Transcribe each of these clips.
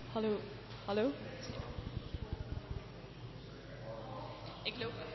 Hallo, hallo. Ik loop even.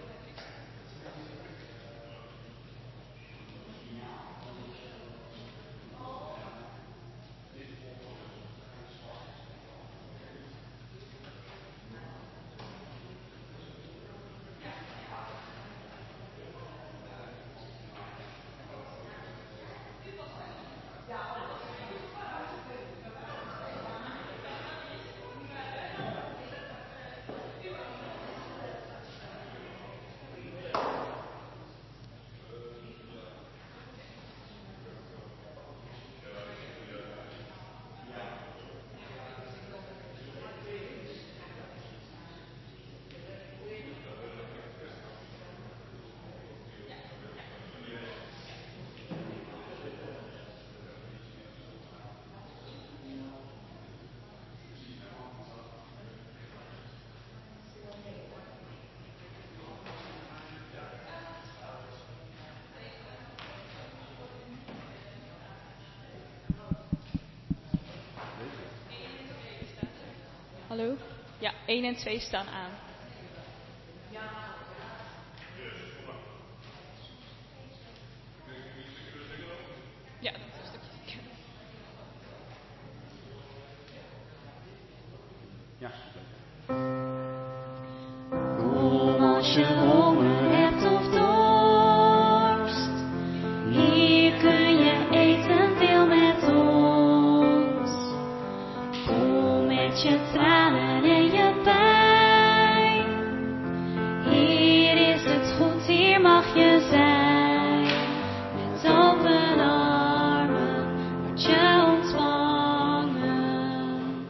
Hallo? Ja, 1 en 2 staan aan. Ja, dat is een stukje. Ja. Kom als je honger hebt of dorst, hier kun je eten veel met ons. Kom met je tranen en je pijn, hier is het goed, hier mag je zijn. Met open armen word je ontvangen.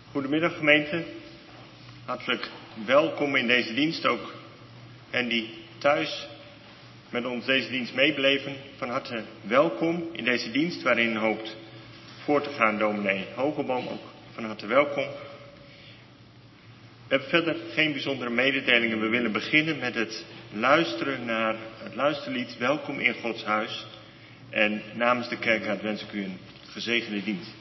Goedemiddag gemeente, hartelijk welkom in deze dienst ook. En die thuis met ons deze dienst meebeleven, van harte welkom in deze dienst waarin hoopt voor te gaan. Dominee Hogeboom ook van harte welkom. We hebben verder geen bijzondere mededelingen. We willen beginnen met het luisteren naar het luisterlied Welkom in Gods huis. En namens de kerkraad wens ik u een gezegende dienst.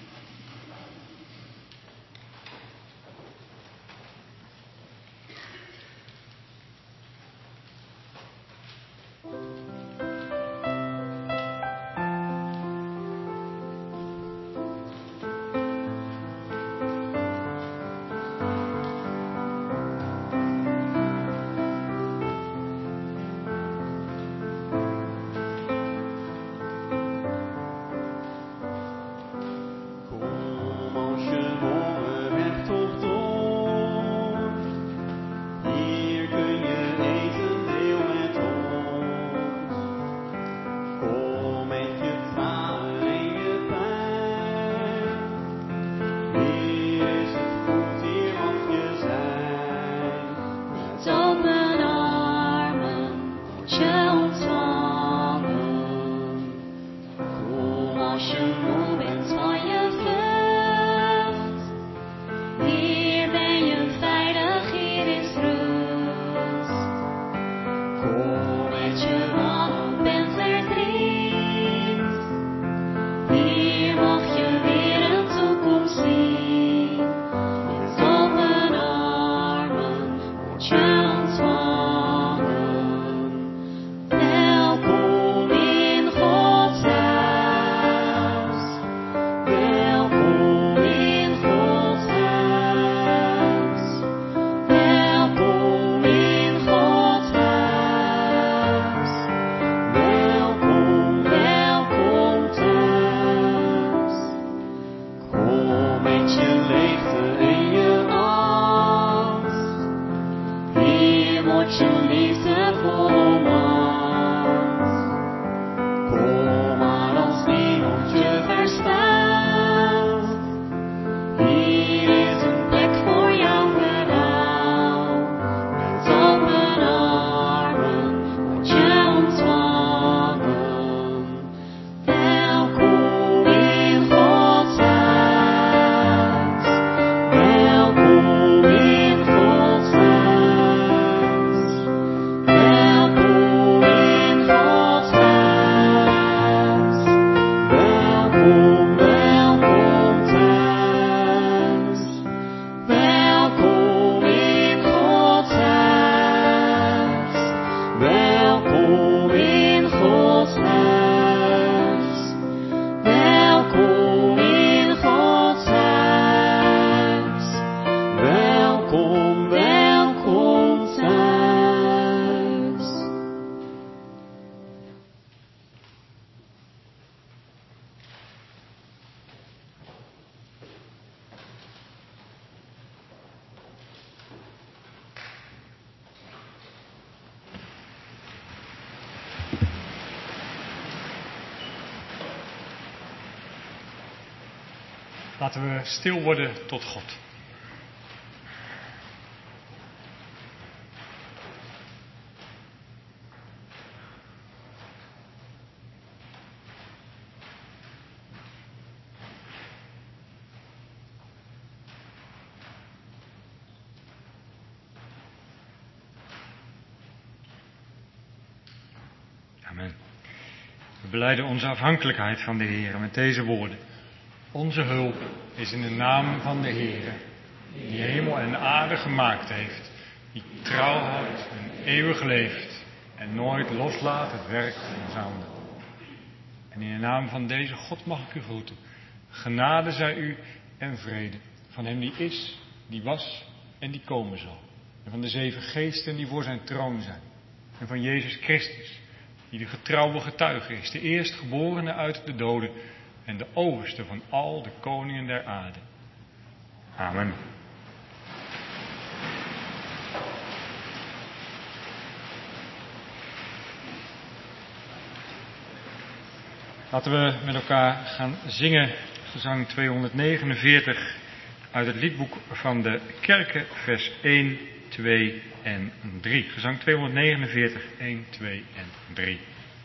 Laten we stil worden tot God. Amen. We belijden onze afhankelijkheid van de Heer met deze woorden. Onze hulp is in de naam van de Heer, die hemel en aarde gemaakt heeft, die trouw houdt en eeuwig leeft en nooit loslaat het werk van zijn handen. En in de naam van deze God mag ik u groeten. Genade zij u en vrede van hem die is, die was en die komen zal. En van de 7 geesten die voor zijn troon zijn. En van Jezus Christus, die de getrouwe getuige is, de eerstgeborene uit de doden en de overste van al de koningen der aarde. Amen. Laten we met elkaar gaan zingen, gezang 249, uit het liedboek van de Kerken, vers 1, 2 en 3. Gezang 249, 1, 2 en 3.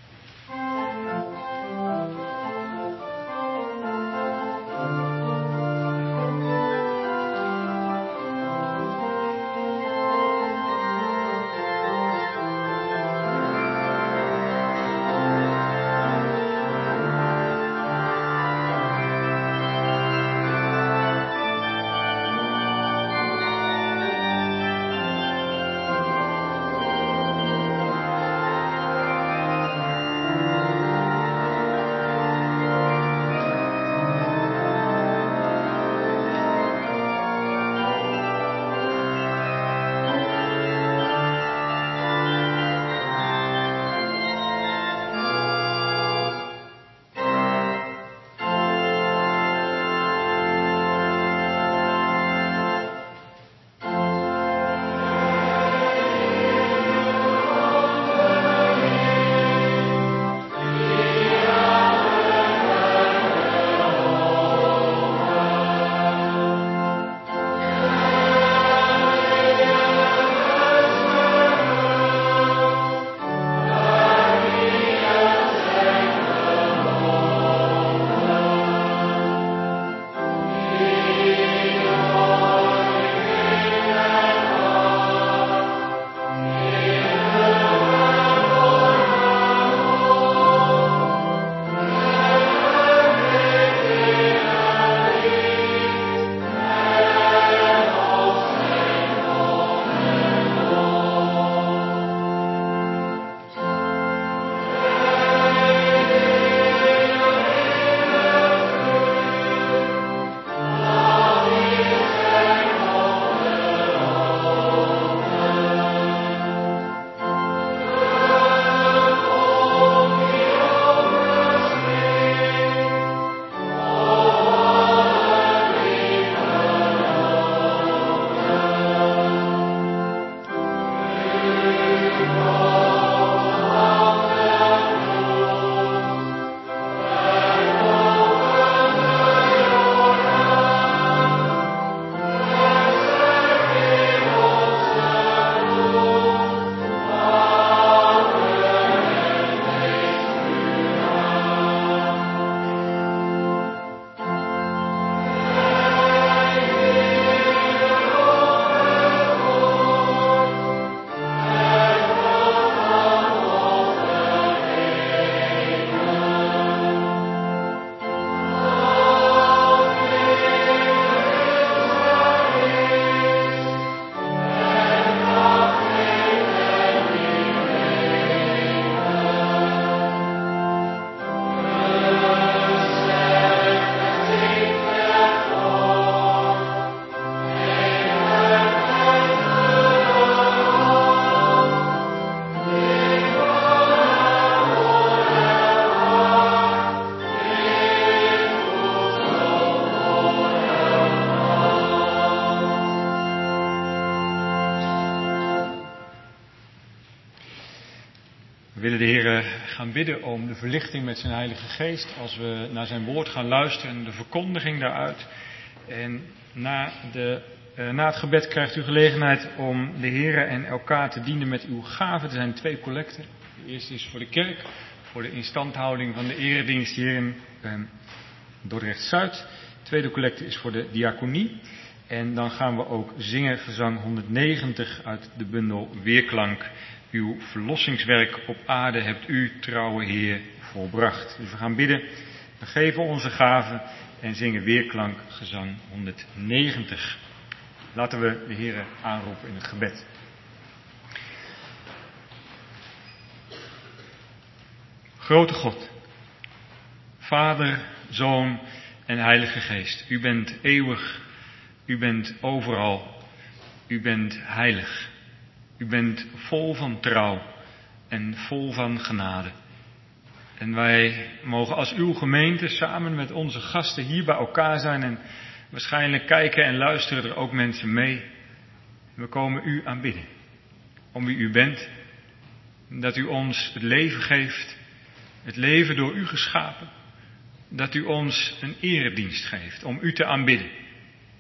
We willen de Heer gaan bidden om de verlichting met zijn Heilige Geest als we naar zijn woord gaan luisteren en de verkondiging daaruit. En na het gebed krijgt u gelegenheid om de Heer en elkaar te dienen met uw gaven. Er zijn 2 collecten. De eerste is voor de kerk, voor de instandhouding van de eredienst hier in Dordrecht-Zuid. De tweede collecte is voor de diaconie. En dan gaan we ook zingen gezang 190 uit de bundel Weerklank. Uw verlossingswerk op aarde hebt u, trouwe Heer, volbracht. Dus we gaan bidden, we geven onze gaven en zingen Weerklank gezang 190. Laten we de Heer aanroepen in het gebed. Grote God, Vader, Zoon en Heilige Geest, u bent eeuwig, u bent overal, u bent heilig. U bent vol van trouw en vol van genade. En wij mogen als uw gemeente samen met onze gasten hier bij elkaar zijn en waarschijnlijk kijken en luisteren er ook mensen mee. We komen u aanbidden, om wie u bent, dat u ons het leven geeft, het leven door u geschapen, dat u ons een eredienst geeft om u te aanbidden,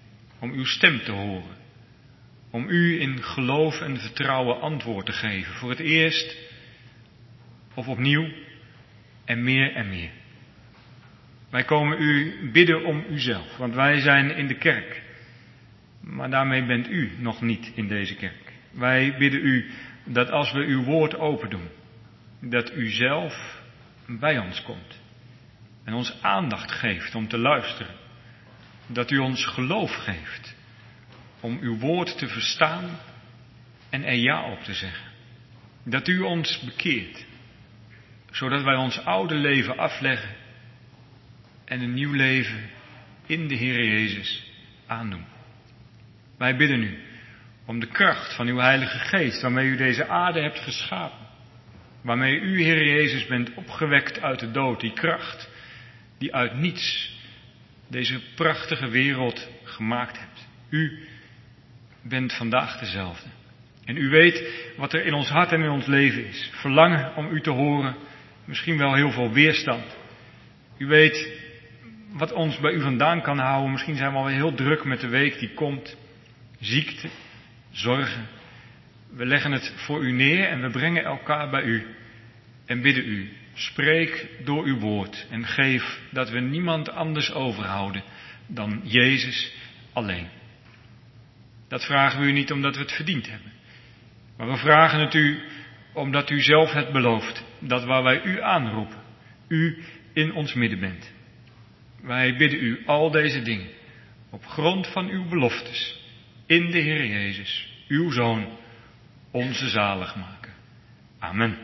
om uw stem te horen. Om u in geloof en vertrouwen antwoord te geven. Voor het eerst of opnieuw en meer en meer. Wij komen u bidden om uzelf, want wij zijn in de kerk. Maar daarmee bent u nog niet in deze kerk. Wij bidden u dat als we uw woord open doen, dat u zelf bij ons komt. En ons aandacht geeft om te luisteren. Dat u ons geloof geeft om uw woord te verstaan en er ja op te zeggen. Dat u ons bekeert, zodat wij ons oude leven afleggen en een nieuw leven in de Heer Jezus aandoen. Wij bidden u om de kracht van uw Heilige Geest, waarmee u deze aarde hebt geschapen. Waarmee u, Heer Jezus, bent opgewekt uit de dood. Die kracht die uit niets deze prachtige wereld gemaakt hebt. U bent vandaag dezelfde. En u weet wat er in ons hart en in ons leven is. Verlangen om u te horen. Misschien wel heel veel weerstand. U weet wat ons bij u vandaan kan houden. Misschien zijn we alweer heel druk met de week die komt. Ziekte, zorgen. We leggen het voor u neer en we brengen elkaar bij u. En bidden u, spreek door uw woord. En geef dat we niemand anders overhouden dan Jezus alleen. Dat vragen we u niet omdat we het verdiend hebben. Maar we vragen het u omdat u zelf het belooft. Dat waar wij u aanroepen, u in ons midden bent. Wij bidden u al deze dingen op grond van uw beloftes. In de Heer Jezus, uw Zoon, onze zaligmaker. Amen.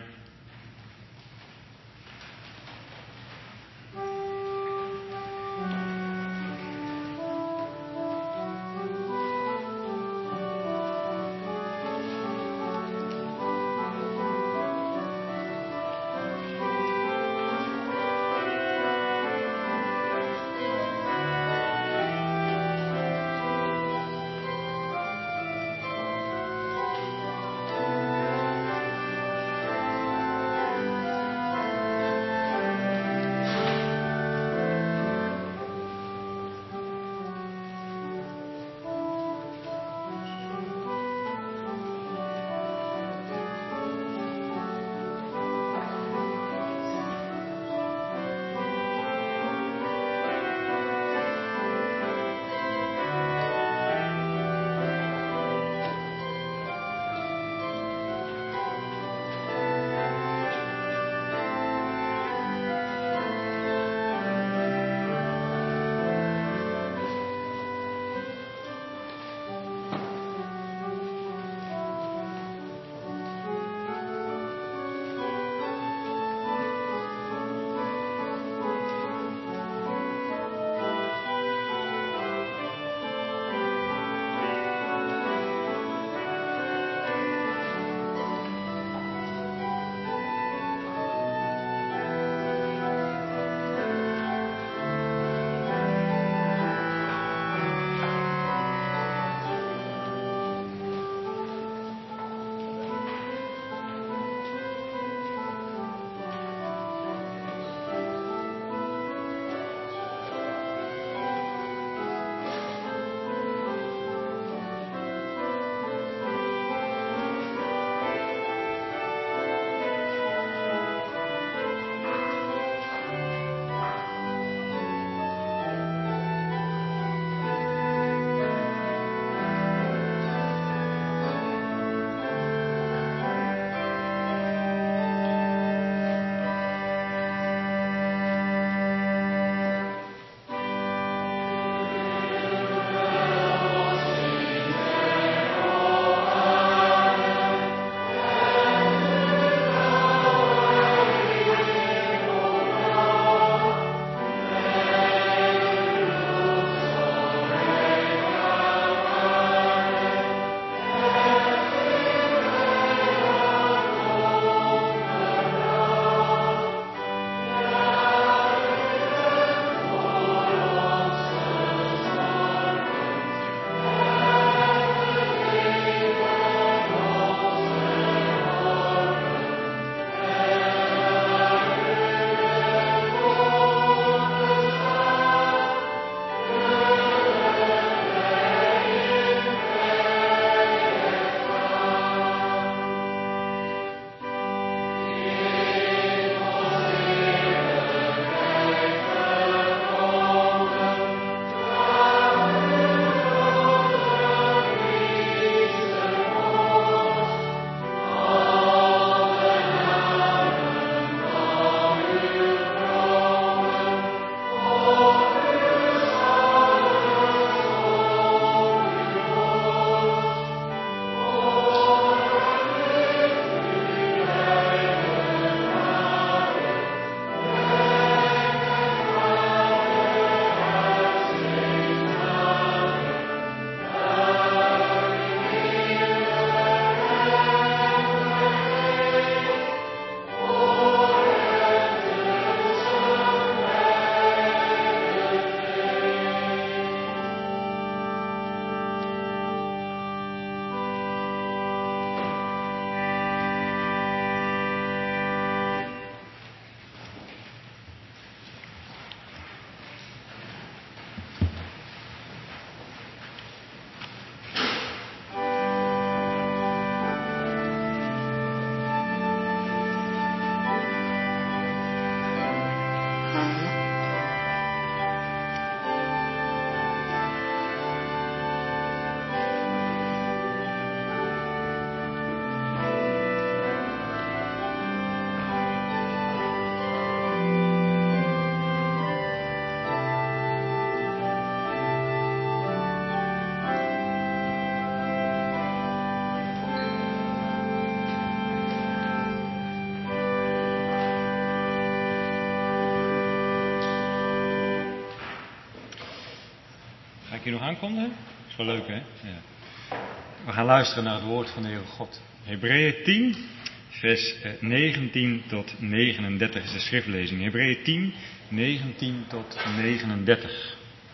je nog aankondigen? Is wel leuk, hè? Ja. We gaan luisteren naar het woord van de Heere God. Hebreeën 10, vers 19 tot 39 is de schriftlezing. Hebreeën 10, 19 tot 39.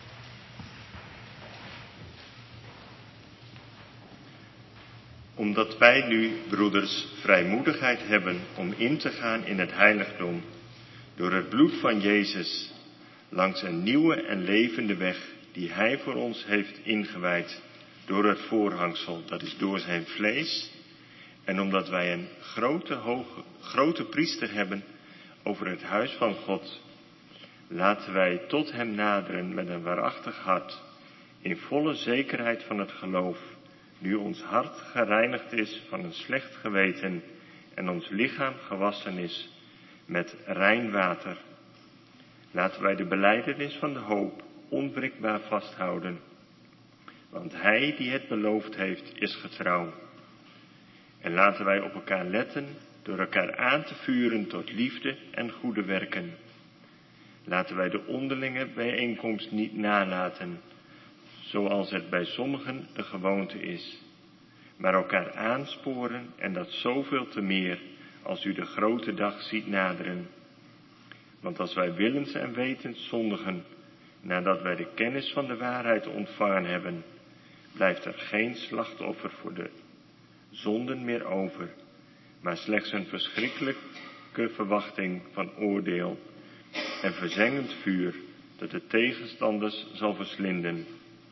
Omdat wij nu, broeders, vrijmoedigheid hebben om in te gaan in het heiligdom, door het bloed van Jezus, langs een nieuwe en levende weg die Hij voor ons heeft ingewijd, door het voorhangsel, dat is door zijn vlees, en omdat wij een grote priester hebben over het huis van God, laten wij tot hem naderen met een waarachtig hart, in volle zekerheid van het geloof, nu ons hart gereinigd is van een slecht geweten en ons lichaam gewassen is met rein water. Laten wij de belijdenis van de hoop onwrikbaar vasthouden, want Hij die het beloofd heeft, is getrouw. En laten wij op elkaar letten door elkaar aan te vuren tot liefde en goede werken. Laten wij de onderlinge bijeenkomst niet nalaten, zoals het bij sommigen de gewoonte is, maar elkaar aansporen, en dat zoveel te meer als u de grote dag ziet naderen. Want als wij willens en wetens zondigen, nadat wij de kennis van de waarheid ontvangen hebben, blijft er geen slachtoffer voor de zonden meer over, maar slechts een verschrikkelijke verwachting van oordeel en verzengend vuur dat de tegenstanders zal verslinden.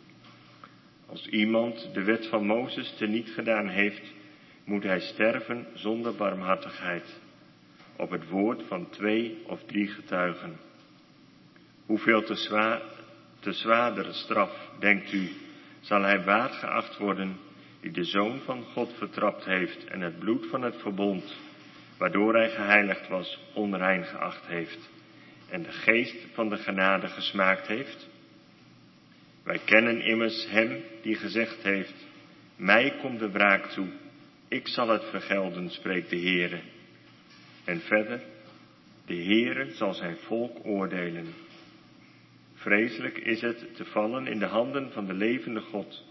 Als iemand de wet van Mozes teniet gedaan heeft, moet hij sterven zonder barmhartigheid, op het woord van 2 of 3 getuigen. Hoeveel te zwaardere straf, denkt u, zal hij waard geacht worden, die de Zoon van God vertrapt heeft en het bloed van het verbond, waardoor hij geheiligd was, onrein geacht heeft, en de geest van de genade gesmaakt heeft? Wij kennen immers hem die gezegd heeft, mij komt de wraak toe, ik zal het vergelden, spreekt de Heere. En verder, de Heere zal zijn volk oordelen. Vreselijk is het te vallen in de handen van de levende God.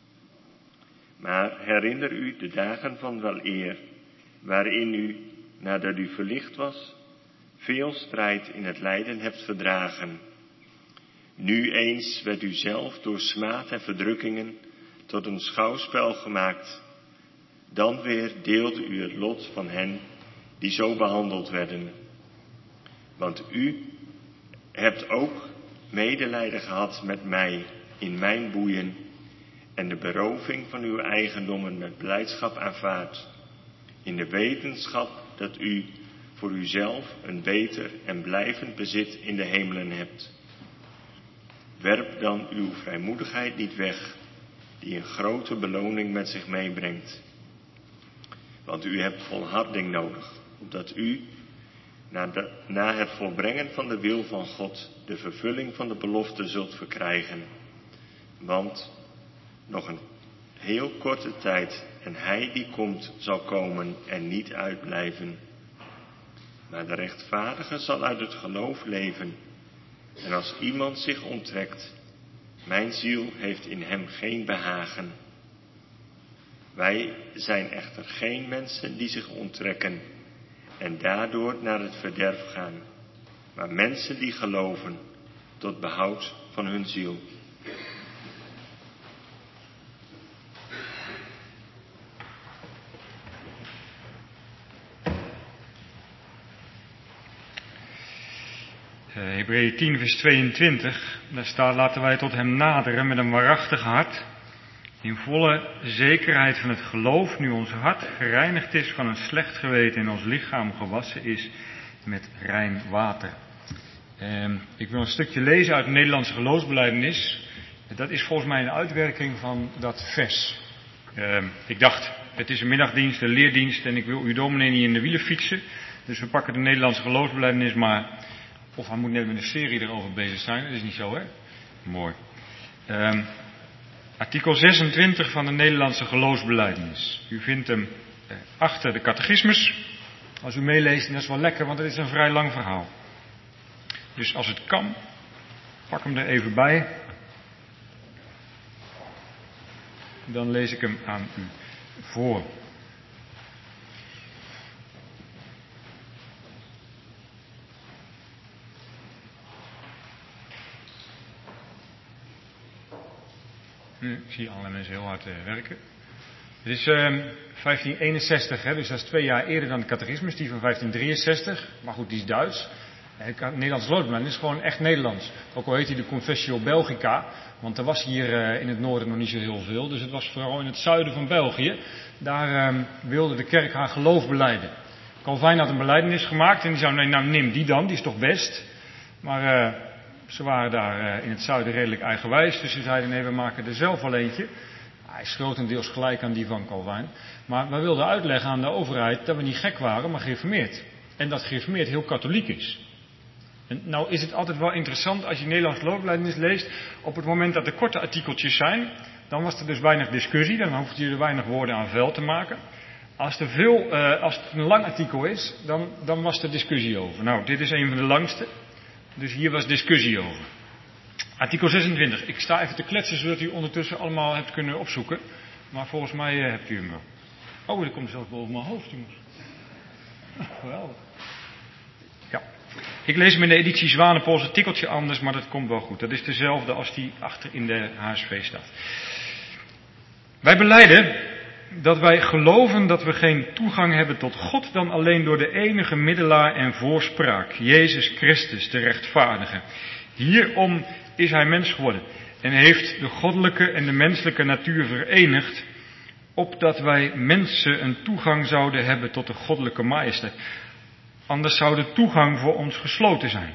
Maar herinner u de dagen van weleer, waarin u, nadat u verlicht was, veel strijd in het lijden hebt verdragen. Nu eens werd u zelf door smaad en verdrukkingen tot een schouwspel gemaakt. Dan weer deelde u het lot van hen die zo behandeld werden. Want u hebt ook medelijden gehad met mij in mijn boeien en de beroving van uw eigendommen met blijdschap aanvaard, in de wetenschap dat u voor uzelf een beter en blijvend bezit in de hemelen hebt. Werp dan uw vrijmoedigheid niet weg, die een grote beloning met zich meebrengt. Want u hebt volharding nodig, opdat u, na het volbrengen van de wil van God, de vervulling van de belofte zult verkrijgen. Want nog een heel korte tijd en Hij die komt zal komen en niet uitblijven. Maar de rechtvaardige zal uit het geloof leven. En als iemand zich onttrekt, mijn ziel heeft in hem geen behagen. Wij zijn echter geen mensen die zich onttrekken en daardoor naar het verderf gaan, maar mensen die geloven tot behoud van hun ziel. Hebreeën 10 vers 22, daar staat, laten wij tot hem naderen met een waarachtig hart, in volle zekerheid van het geloof, nu ons hart gereinigd is van een slecht geweten en ons lichaam gewassen is met rein water. Ik wil een stukje lezen uit de Nederlandse geloofsbelijdenis. Dat is volgens mij een uitwerking van dat vers. Ik dacht, het is een middagdienst, een leerdienst en ik wil uw dominee niet in de wielen fietsen. Dus we pakken de Nederlandse geloofsbelijdenis maar. Of hij moet net met een serie erover bezig zijn, dat is niet zo, hè? Mooi. Artikel 26 van de Nederlandse geloofsbelijdenis. U vindt hem achter de catechismus. Als u meeleest, en dat is wel lekker, want het is een vrij lang verhaal. Dus als het kan, pak hem er even bij. dan lees ik hem aan u voor. Ik zie alle mensen heel hard werken. Het is 1561, hè, dus dat is 2 jaar eerder dan de catechismus, die van 1563. Maar goed, die is Duits. Nederlands loodbeleid is gewoon echt Nederlands. Ook al heet hij de Confessio Belgica, want er was hier in het noorden nog niet zo heel veel. Dus het was vooral in het zuiden van België. Daar wilde de kerk haar geloof belijden. Calvijn had een belijdenis gemaakt en die zei, nee, nou neem die dan, die is toch best. Maar ze waren daar in het zuiden redelijk eigenwijs, dus ze zeiden, nee, we maken er zelf wel eentje. Hij is grotendeels gelijk aan die van Calvijn. Maar we wilden uitleggen aan de overheid dat we niet gek waren, maar gereformeerd. En dat gereformeerd heel katholiek is. En nou is het altijd wel interessant als je Nederlands loofbelijdenis leest. Op het moment dat er korte artikeltjes zijn, dan was er dus weinig discussie. Dan hoeft je er weinig woorden aan vuil te maken. Als het een lang artikel is, dan was er discussie over. Nou, dit is een van de langste. Dus hier was discussie over. Artikel 26. Ik sta even te kletsen, zodat u ondertussen allemaal hebt kunnen opzoeken. Maar volgens mij hebt u hem wel. Oh, dat komt zelfs boven mijn hoofd, jongens. Geweldig. Ja. Ik lees hem in de editie Zwanepols, een tikkeltje anders, maar dat komt wel goed. Dat is dezelfde als die achter in de HSV staat. Wij belijden dat wij geloven dat we geen toegang hebben tot God dan alleen door de enige middelaar en voorspraak, Jezus Christus, de rechtvaardige. Hierom is hij mens geworden en heeft de goddelijke en de menselijke natuur verenigd, opdat wij mensen een toegang zouden hebben tot de goddelijke majesteit. Anders zou de toegang voor ons gesloten zijn.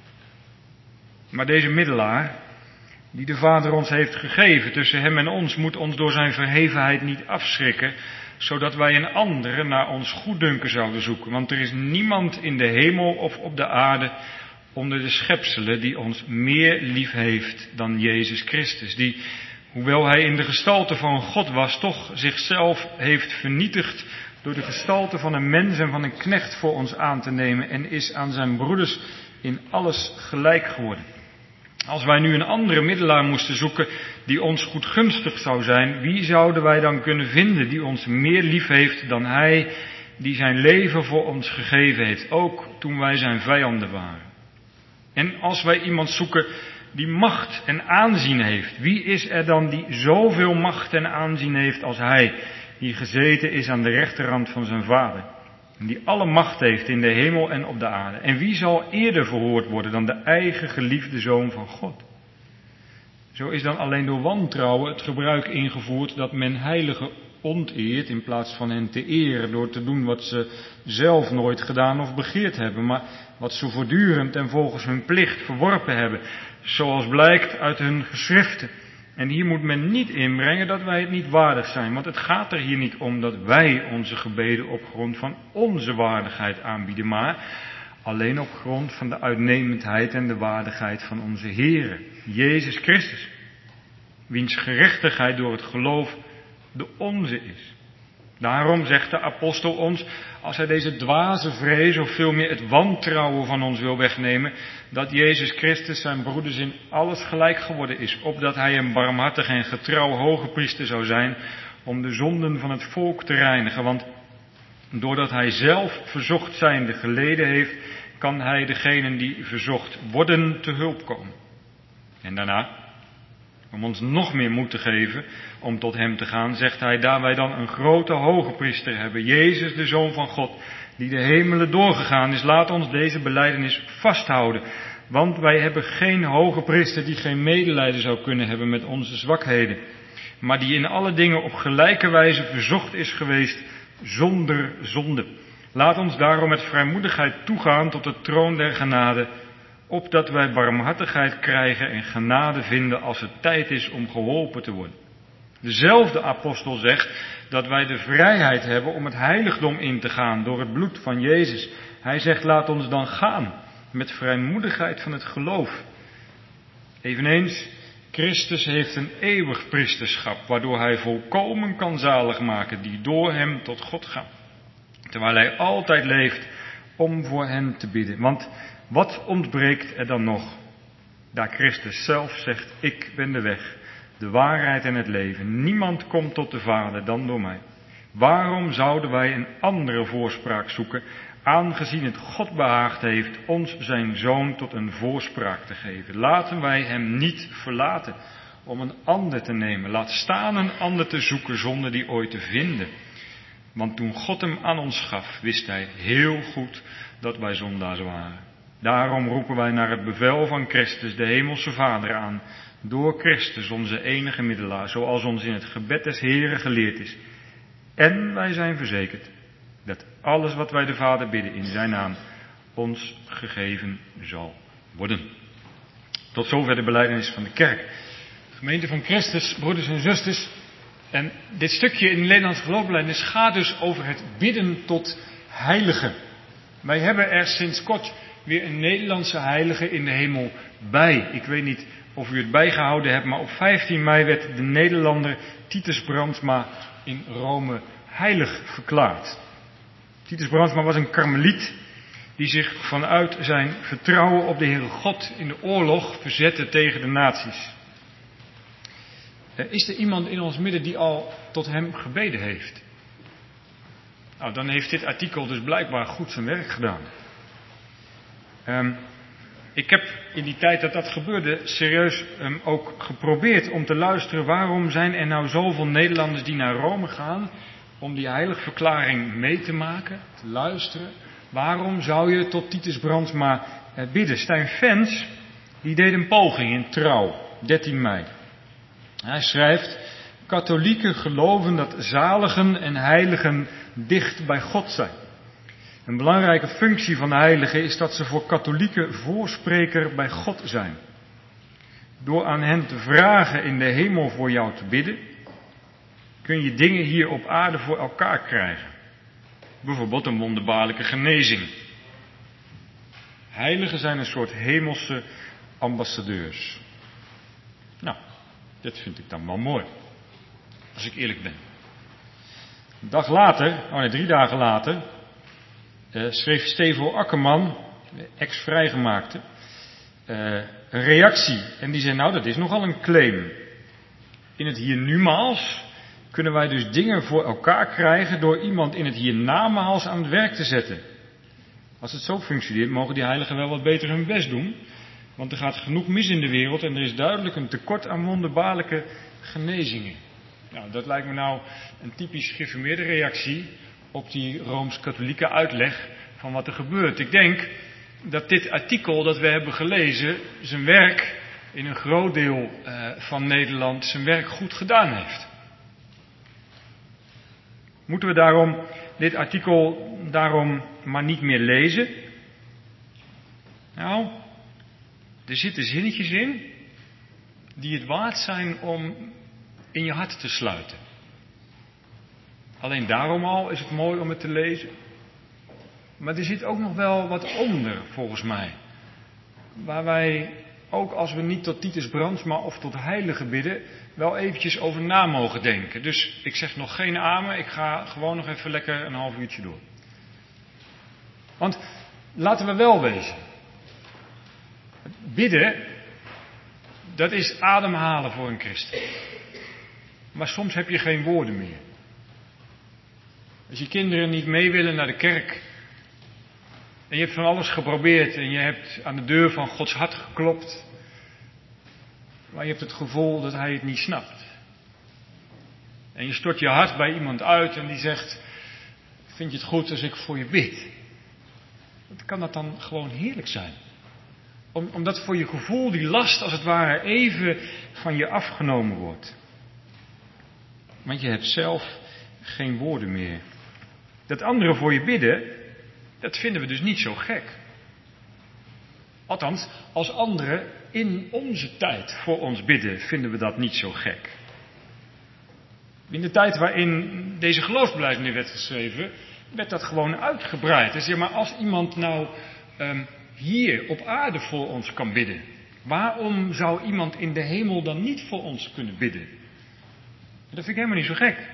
Maar deze middelaar, die de Vader ons heeft gegeven tussen hem en ons, moet ons door zijn verhevenheid niet afschrikken, zodat wij een andere naar ons goeddunken zouden zoeken. Want er is niemand in de hemel of op de aarde onder de schepselen die ons meer lief heeft dan Jezus Christus, die, hoewel hij in de gestalte van God was, toch zichzelf heeft vernietigd door de gestalte van een mens en van een knecht voor ons aan te nemen en is aan zijn broeders in alles gelijk geworden. Als wij nu een andere middelaar moesten zoeken die ons goedgunstig zou zijn, wie zouden wij dan kunnen vinden die ons meer lief heeft dan hij die zijn leven voor ons gegeven heeft, ook toen wij zijn vijanden waren? En als wij iemand zoeken die macht en aanzien heeft, wie is er dan die zoveel macht en aanzien heeft als hij, die gezeten is aan de rechterhand van zijn Vader, en die alle macht heeft in de hemel en op de aarde? En wie zal eerder verhoord worden dan de eigen geliefde Zoon van God? Zo is dan alleen door wantrouwen het gebruik ingevoerd dat men heiligen onteert in plaats van hen te eren door te doen wat ze zelf nooit gedaan of begeerd hebben, maar wat ze voortdurend en volgens hun plicht verworpen hebben, zoals blijkt uit hun geschriften. En hier moet men niet inbrengen dat wij het niet waardig zijn, want het gaat er hier niet om dat wij onze gebeden op grond van onze waardigheid aanbieden, maar alleen op grond van de uitnemendheid en de waardigheid van onze Heere, Jezus Christus, wiens gerechtigheid door het geloof de onze is. Daarom zegt de apostel ons, als hij deze dwaze vrees of veel meer het wantrouwen van ons wil wegnemen, dat Jezus Christus zijn broeders in alles gelijk geworden is, opdat hij een barmhartig en getrouw hoge priester zou zijn om de zonden van het volk te reinigen. Want doordat hij zelf verzocht zijnde geleden heeft, kan hij degenen die verzocht worden te hulp komen. En daarna, om ons nog meer moed te geven om tot hem te gaan, zegt hij, daar wij dan een grote hoge priester hebben, Jezus de Zoon van God, die de hemelen doorgegaan is, laat ons deze belijdenis vasthouden. Want wij hebben geen hoge priester die geen medelijden zou kunnen hebben met onze zwakheden, maar die in alle dingen op gelijke wijze verzocht is geweest zonder zonde. Laat ons daarom met vrijmoedigheid toegaan tot de troon der genade, opdat wij barmhartigheid krijgen en genade vinden als het tijd is om geholpen te worden. Dezelfde apostel zegt dat wij de vrijheid hebben om het heiligdom in te gaan door het bloed van Jezus. Hij zegt, laat ons dan gaan met vrijmoedigheid van het geloof. Eveneens, Christus heeft een eeuwig priesterschap, waardoor hij volkomen kan zalig maken die door hem tot God gaan. Terwijl hij altijd leeft om voor hen te bidden. Want wat ontbreekt er dan nog? Daar Christus zelf zegt, ik ben de weg, de waarheid en het leven. Niemand komt tot de Vader dan door mij. Waarom zouden wij een andere voorspraak zoeken, aangezien het God behaagd heeft ons zijn Zoon tot een voorspraak te geven? Laten wij hem niet verlaten om een ander te nemen. Laat staan een ander te zoeken zonder die ooit te vinden. Want toen God hem aan ons gaf, wist hij heel goed dat wij zondaars waren. Daarom roepen wij naar het bevel van Christus, de hemelse Vader, aan. Door Christus, onze enige middelaar, zoals ons in het gebed des Heren geleerd is. En wij zijn verzekerd dat alles wat wij de Vader bidden in zijn naam ons gegeven zal worden. Tot zover de belijdenis van de kerk. Gemeente van Christus, broeders en zusters. En dit stukje in de Nederlandse geloofsbelijdenis gaat dus over het bidden tot heiligen. Wij hebben er sinds kort weer een Nederlandse heilige in de hemel bij. Ik weet niet of u het bijgehouden hebt, maar op 15 mei werd de Nederlander Titus Brandsma in Rome heilig verklaard. Titus Brandsma was een karmeliet die zich vanuit zijn vertrouwen op de Heere God in de oorlog verzette tegen de nazi's. Is er iemand in ons midden die al tot hem gebeden heeft? Nou, dan heeft dit artikel dus blijkbaar goed zijn werk gedaan. Ik heb in die tijd dat dat gebeurde serieus ook geprobeerd om te luisteren. Waarom zijn er nou zoveel Nederlanders die naar Rome gaan om die heiligverklaring mee te maken, te luisteren? Waarom zou je tot Titus Brandsma bidden? Stijn Fens, die deed een poging in Trouw, 13 mei. Hij schrijft: katholieken geloven dat zaligen en heiligen dicht bij God zijn. Een belangrijke functie van de heiligen is dat ze voor katholieken voorspreker bij God zijn. Door aan hen te vragen in de hemel voor jou te bidden, kun je dingen hier op aarde voor elkaar krijgen. Bijvoorbeeld een wonderbaarlijke genezing. Heiligen zijn een soort hemelse ambassadeurs. Nou, dat vind ik dan wel mooi. Als ik eerlijk ben. Een dag later, 3 dagen later, schreef Stevo Akkerman, ex-vrijgemaakte, een reactie. En die zei, nou, dat is nogal een claim. In het hiernamaals kunnen wij dus dingen voor elkaar krijgen door iemand in het hiernamaals aan het werk te zetten. Als het zo functioneert, mogen die heiligen wel wat beter hun best doen. Want er gaat genoeg mis in de wereld en er is duidelijk een tekort aan wonderbaarlijke genezingen. Nou, dat lijkt me nou een typisch gereformeerde reactie op die Rooms-katholieke uitleg van wat er gebeurt. Ik denk dat dit artikel dat we hebben gelezen zijn werk in een groot deel van Nederland zijn werk goed gedaan heeft. Moeten we daarom dit artikel maar niet meer lezen? Nou, er zitten zinnetjes in die het waard zijn om in je hart te sluiten. Alleen daarom al is het mooi om het te lezen. Maar er zit ook nog wel wat onder, volgens mij. Waar wij, ook als we niet tot Titus Brandsma of tot heiligen bidden, wel eventjes over na mogen denken. Dus ik zeg nog geen amen, ik ga gewoon nog even lekker een half uurtje door. Want laten we wel wezen. Bidden, dat is ademhalen voor een christen. Maar soms heb je geen woorden meer. Als je kinderen niet mee willen naar de kerk en je hebt van alles geprobeerd en je hebt aan de deur van Gods hart geklopt, maar je hebt het gevoel dat hij het niet snapt. En je stort je hart bij iemand uit en die zegt, vind je het goed als ik voor je bid? Kan dat dan gewoon heerlijk zijn? Omdat voor je gevoel die last als het ware even van je afgenomen wordt. Want je hebt zelf geen woorden meer. Dat anderen voor je bidden, dat vinden we dus niet zo gek. Althans, als anderen in onze tijd voor ons bidden, vinden we dat niet zo gek. In de tijd waarin deze geloofsbelijdenis werd geschreven, werd dat gewoon uitgebreid. Dus ja, maar als iemand nou hier op aarde voor ons kan bidden, waarom zou iemand in de hemel dan niet voor ons kunnen bidden? Dat vind ik helemaal niet zo gek.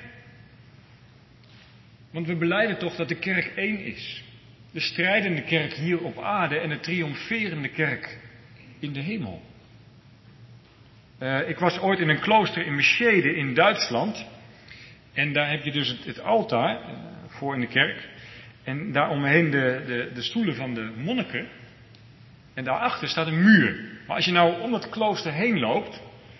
Want we belijden toch dat de kerk één is. De strijdende kerk hier op aarde en de triomferende kerk in de hemel. Ik was ooit in een klooster in Meschede in Duitsland. En daar heb je dus het altaar voor in de kerk. En daaromheen de stoelen van de monniken. En daarachter staat een muur. Maar als je nou om het klooster heen loopt.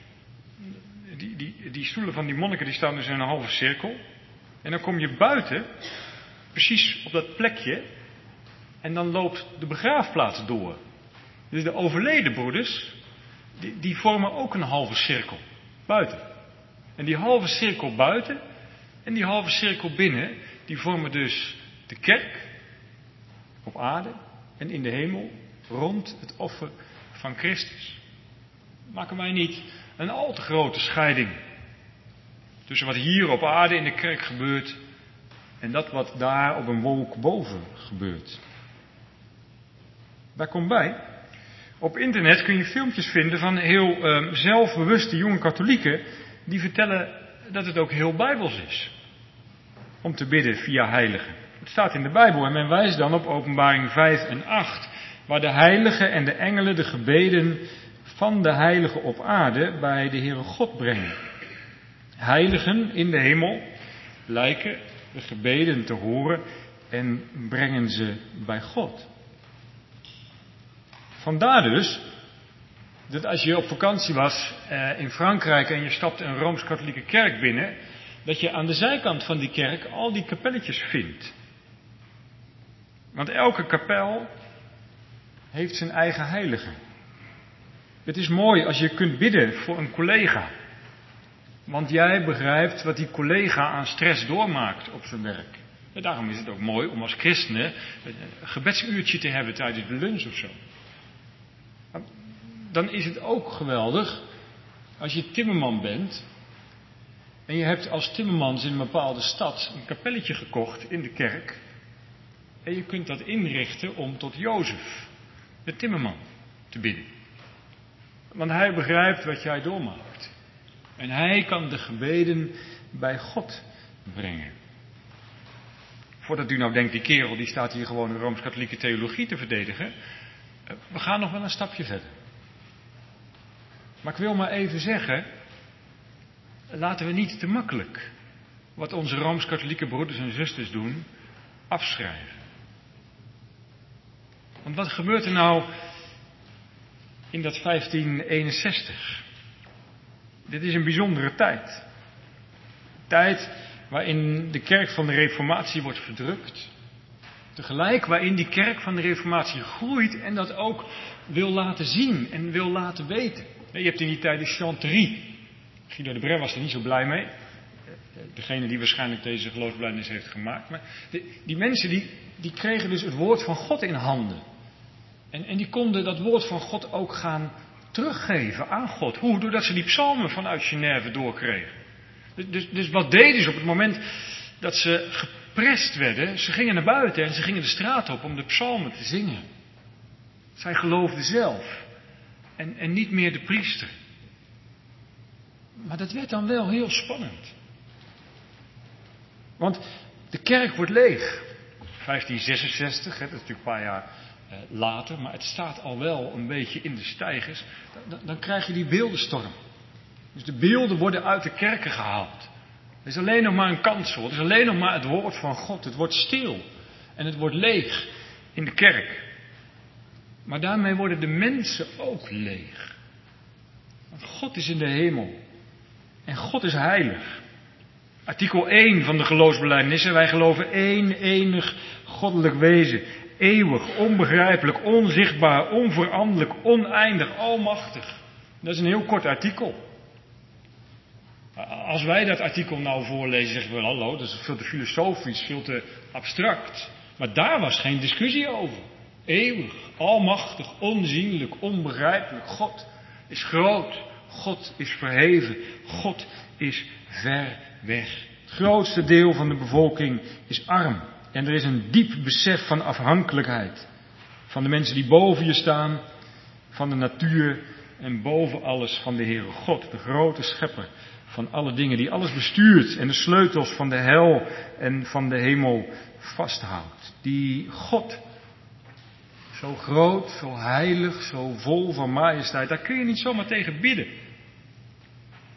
Die stoelen van die monniken die staan dus in een halve cirkel. En dan kom je buiten. Precies op dat plekje. En dan loopt de begraafplaats door. Dus de overleden broeders. Die vormen ook een halve cirkel. Buiten. En die halve cirkel buiten. En die halve cirkel binnen. Die vormen dus de kerk. Op aarde. En in de hemel. Rond het offer van Christus. Maken wij niet een al te grote scheiding. Tussen wat hier op aarde in de kerk gebeurt. En dat wat daar op een wolk boven gebeurt. Daar komt bij. Op internet kun je filmpjes vinden van heel zelfbewuste jonge katholieken. Die vertellen dat het ook heel bijbels is. Om te bidden via heiligen. Het staat in de Bijbel en men wijst dan op Openbaring 5 en 8. Waar de heiligen en de engelen de gebeden van de heiligen op aarde bij de Heere God brengen. Heiligen in de hemel lijken de gebeden te horen en brengen ze bij God. Vandaar dus dat als je op vakantie was in Frankrijk en je stapte een Rooms-Katholieke kerk binnen, dat je aan de zijkant van die kerk al die kapelletjes vindt. Want elke kapel heeft zijn eigen heilige. Het is mooi als je kunt bidden voor een collega. Want jij begrijpt wat die collega aan stress doormaakt op zijn werk. En daarom is het ook mooi om als christenen een gebedsuurtje te hebben tijdens de lunch of zo. Dan is het ook geweldig als je timmerman bent. En je hebt als timmermans in een bepaalde stad een kapelletje gekocht in de kerk. En je kunt dat inrichten om tot Jozef, de timmerman, te bidden. Want hij begrijpt wat jij doormaakt. En hij kan de gebeden bij God brengen. Voordat u nou denkt, die kerel die staat hier gewoon een Rooms-Katholieke theologie te verdedigen. We gaan nog wel een stapje verder. Maar ik wil maar even zeggen, laten we niet te makkelijk wat onze Rooms-Katholieke broeders en zusters doen, afschrijven. Want wat gebeurt er nou in dat 1561? Dit is een bijzondere tijd. Tijd waarin de kerk van de Reformatie wordt verdrukt. Tegelijk waarin die kerk van de Reformatie groeit en dat ook wil laten zien en wil laten weten. Je hebt in die tijd de chanterie. Guido de Brès was er niet zo blij mee. Degene die waarschijnlijk deze geloofsbelijdenis heeft gemaakt. Maar die mensen die kregen dus het woord van God in handen. En die konden dat woord van God ook gaan teruggeven aan God. Hoe? Doordat ze die psalmen vanuit Genève doorkregen. Dus wat deden ze op het moment dat ze geprest werden? Ze gingen naar buiten en ze gingen de straat op om de psalmen te zingen. Zij geloofden zelf. En niet meer de priester. Maar dat werd dan wel heel spannend. Want de kerk wordt leeg. 1566, dat is natuurlijk een paar jaar later, maar het staat al wel een beetje in de steigers. Dan krijg je die beeldenstorm. Dus de beelden worden uit de kerken gehaald. Er is alleen nog maar een kansel. Er is alleen nog maar het woord van God. Het wordt stil. En het wordt leeg in de kerk. Maar daarmee worden de mensen ook leeg. Want God is in de hemel. En God is heilig. Artikel 1 van de geloofsbelijdenis. Wij geloven één enig goddelijk wezen. Eeuwig, onbegrijpelijk, onzichtbaar, onveranderlijk, oneindig, almachtig. Dat is een heel kort artikel. Als wij dat artikel nou voorlezen, zeggen we wel, hallo, dat is veel te filosofisch, veel te abstract. Maar daar was geen discussie over. Eeuwig, almachtig, onzienlijk, onbegrijpelijk. God is groot. God is verheven. God is ver weg. Het grootste deel van de bevolking is arm. En er is een diep besef van afhankelijkheid. Van de mensen die boven je staan. Van de natuur. En boven alles van de Heere God. De grote schepper van alle dingen. Die alles bestuurt. En de sleutels van de hel en van de hemel vasthoudt. Die God, zo groot, zo heilig, zo vol van majesteit. Daar kun je niet zomaar tegen bidden.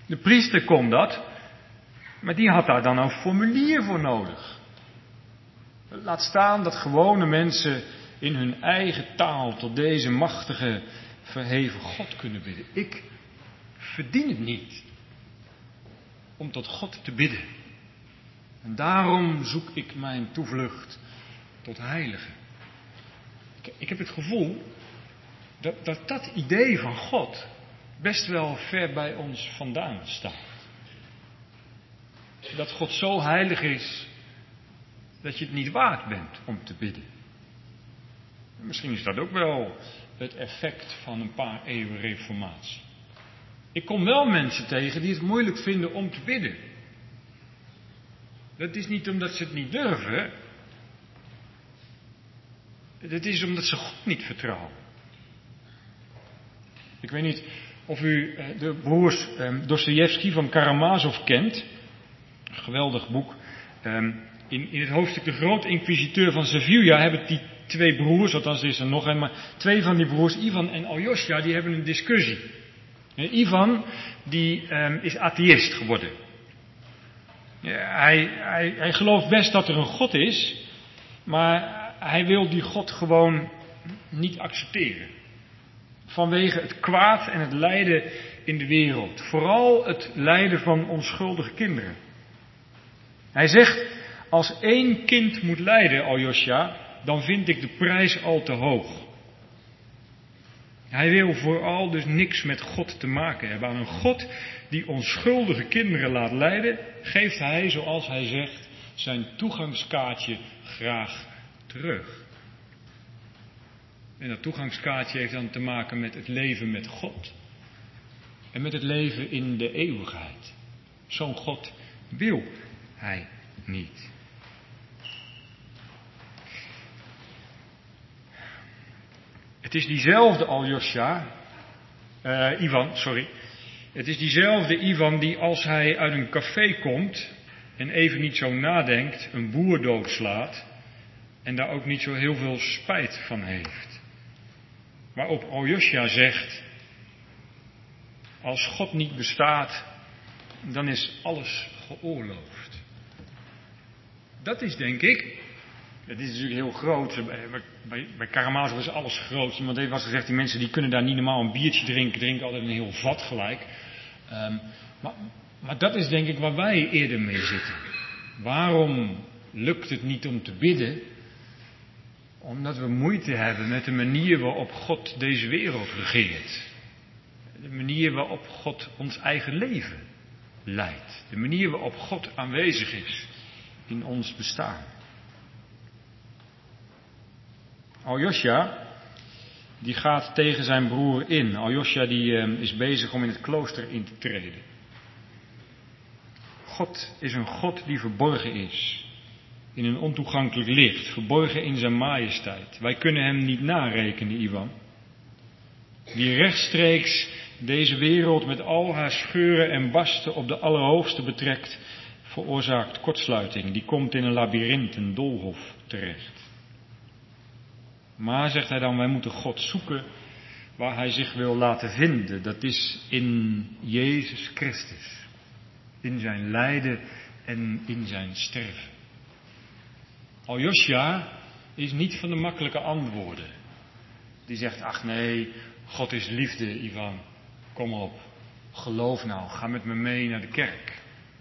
De priester kon dat, maar die had daar dan een formulier voor nodig. Laat staan dat gewone mensen in hun eigen taal tot deze machtige, verheven God kunnen bidden. Ik verdien het niet om tot God te bidden. En daarom zoek ik mijn toevlucht tot heiligen. Ik heb het gevoel dat idee van God best wel ver bij ons vandaan staat. Dat God zo heilig is dat je het niet waard bent om te bidden. Misschien is dat ook wel het effect van een paar eeuwen reformatie. Ik kom wel mensen tegen die het moeilijk vinden om te bidden. Dat is niet omdat ze het niet durven. Dat is omdat ze God niet vertrouwen. Ik weet niet of u de broers Dostojevski van Karamazov kent. Een geweldig boek. In het hoofdstuk De Grote Inquisiteur van Sevilla hebben die twee broers, althans er is er nog een, maar twee van die broers, Ivan en Aljosja, die hebben een discussie. Ivan, die is atheïst geworden. Hij gelooft best dat er een God is, maar hij wil die God gewoon niet accepteren. Vanwege het kwaad en het lijden in de wereld. Vooral het lijden van onschuldige kinderen. Hij zegt, als één kind moet lijden, Aljosja, dan vind ik de prijs al te hoog. Hij wil vooral dus niks met God te maken hebben. Aan een God die onschuldige kinderen laat lijden, geeft hij, zoals hij zegt, zijn toegangskaartje graag terug. En dat toegangskaartje heeft dan te maken met het leven met God. En met het leven in de eeuwigheid. Zo'n God wil hij niet. Het is diezelfde Het is diezelfde Ivan die als hij uit een café komt en even niet zo nadenkt, een boer doodslaat en daar ook niet zo heel veel spijt van heeft. Waarop Aljosja zegt, als God niet bestaat, dan is alles geoorloofd. Dat is denk ik, het is natuurlijk heel groot, bij Karamazov is alles groot. Iemand heeft wel eens gezegd, die mensen die kunnen daar niet normaal een biertje drinken altijd een heel vat gelijk. Maar dat is denk ik waar wij eerder mee zitten. Waarom lukt het niet om te bidden? Omdat we moeite hebben met de manier waarop God deze wereld regeert. De manier waarop God ons eigen leven leidt. De manier waarop God aanwezig is in ons bestaan. Aljosja, die gaat tegen zijn broer in. Aljosja die is bezig om in het klooster in te treden. God is een God die verborgen is. In een ontoegankelijk licht. Verborgen in zijn majesteit. Wij kunnen hem niet narekenen, Ivan. Die rechtstreeks deze wereld met al haar scheuren en barsten op de Allerhoogste betrekt, veroorzaakt kortsluiting. Die komt in een labyrint, een doolhof terecht. Maar, zegt hij dan, wij moeten God zoeken waar hij zich wil laten vinden. Dat is in Jezus Christus. In zijn lijden en in zijn sterven. Aljosja is niet van de makkelijke antwoorden. Die zegt, ach nee, God is liefde, Ivan. Kom op, geloof nou, ga met me mee naar de kerk.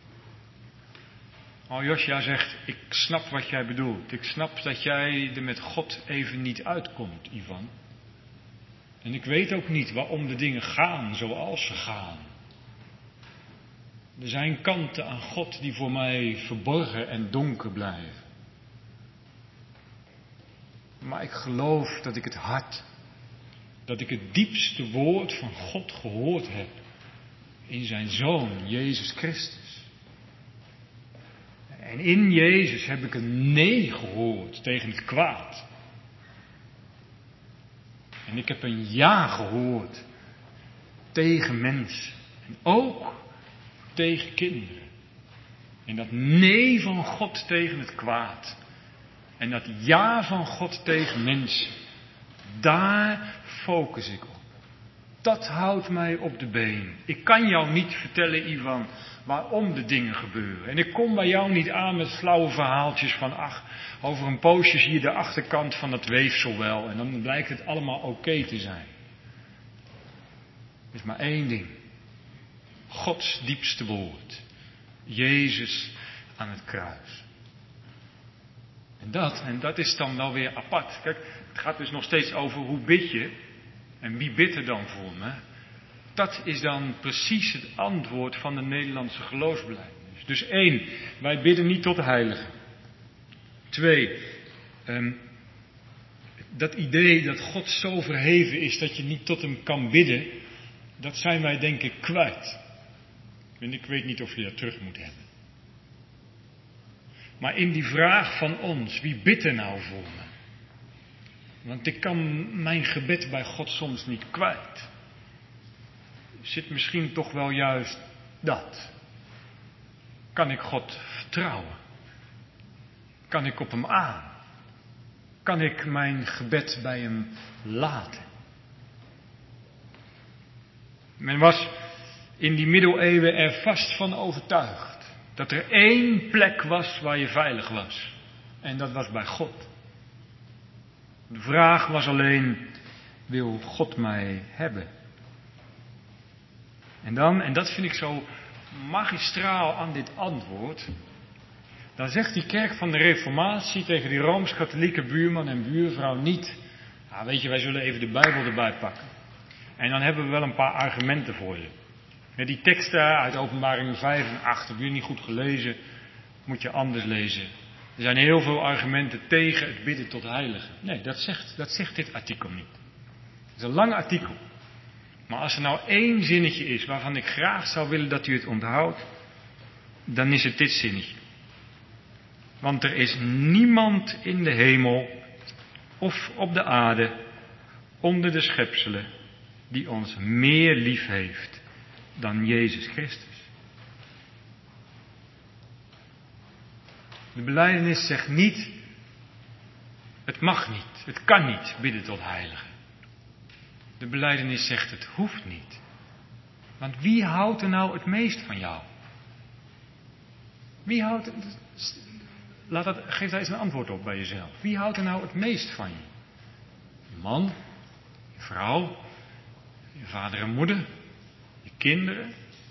Aljosja zegt, ik snap wat jij bedoelt. Ik snap dat jij er met God even niet uitkomt, Ivan. En ik weet ook niet waarom de dingen gaan zoals ze gaan. Er zijn kanten aan God die voor mij verborgen en donker blijven. Maar ik geloof dat ik het hart, dat ik het diepste woord van God gehoord heb in zijn Zoon, Jezus Christus. En in Jezus heb ik een nee gehoord tegen het kwaad. En ik heb een ja gehoord tegen mensen. En ook tegen kinderen. En dat nee van God tegen het kwaad. En dat ja van God tegen mensen. Daar focus ik op. Dat houdt mij op de been. Ik kan jou niet vertellen, Ivan, waarom de dingen gebeuren. En ik kom bij jou niet aan met flauwe verhaaltjes van, over een poosje zie je de achterkant van dat weefsel wel. En dan blijkt het allemaal oké te zijn. Er is maar één ding. Gods diepste woord. Jezus aan het kruis. En dat is dan wel weer apart. Kijk, het gaat dus nog steeds over hoe bid je. En wie bidt er dan voor me? Dat is dan precies het antwoord van de Nederlandse geloofsbelijdenis. Dus 1, wij bidden niet tot de heiligen. 2, dat idee dat God zo verheven is dat je niet tot hem kan bidden, dat zijn wij denk ik kwijt. En ik weet niet of je dat terug moet hebben. Maar in die vraag van ons, wie bidt er nou voor me? Want ik kan mijn gebed bij God soms niet kwijt. Zit misschien toch wel juist dat. Kan ik God vertrouwen? Kan ik op hem aan? Kan ik mijn gebed bij hem laten? Men was in die middeleeuwen er vast van overtuigd dat er één plek was waar je veilig was. En dat was bij God. De vraag was alleen, wil God mij hebben? En dat vind ik zo magistraal aan dit antwoord. Dan zegt die kerk van de Reformatie tegen die Rooms-Katholieke buurman en buurvrouw niet, weet je, wij zullen even de Bijbel erbij pakken. En dan hebben we wel een paar argumenten voor je. Die teksten uit Openbaringen 5 en 8, heb je niet goed gelezen, moet je anders lezen. Er zijn heel veel argumenten tegen het bidden tot heiligen. Nee, dat zegt dit artikel niet. Het is een lang artikel. Maar als er nou één zinnetje is waarvan ik graag zou willen dat u het onthoudt, dan is het dit zinnetje. Want er is niemand in de hemel of op de aarde, onder de schepselen, die ons meer lief heeft dan Jezus Christus. De belijdenis zegt niet, het mag niet, het kan niet bidden tot heiligen. De belijdenis zegt, het hoeft niet. Want wie houdt er nou het meest van jou? Geef daar eens een antwoord op bij jezelf. Wie houdt er nou het meest van je? Je man, je vrouw, je vader en moeder, je kinderen.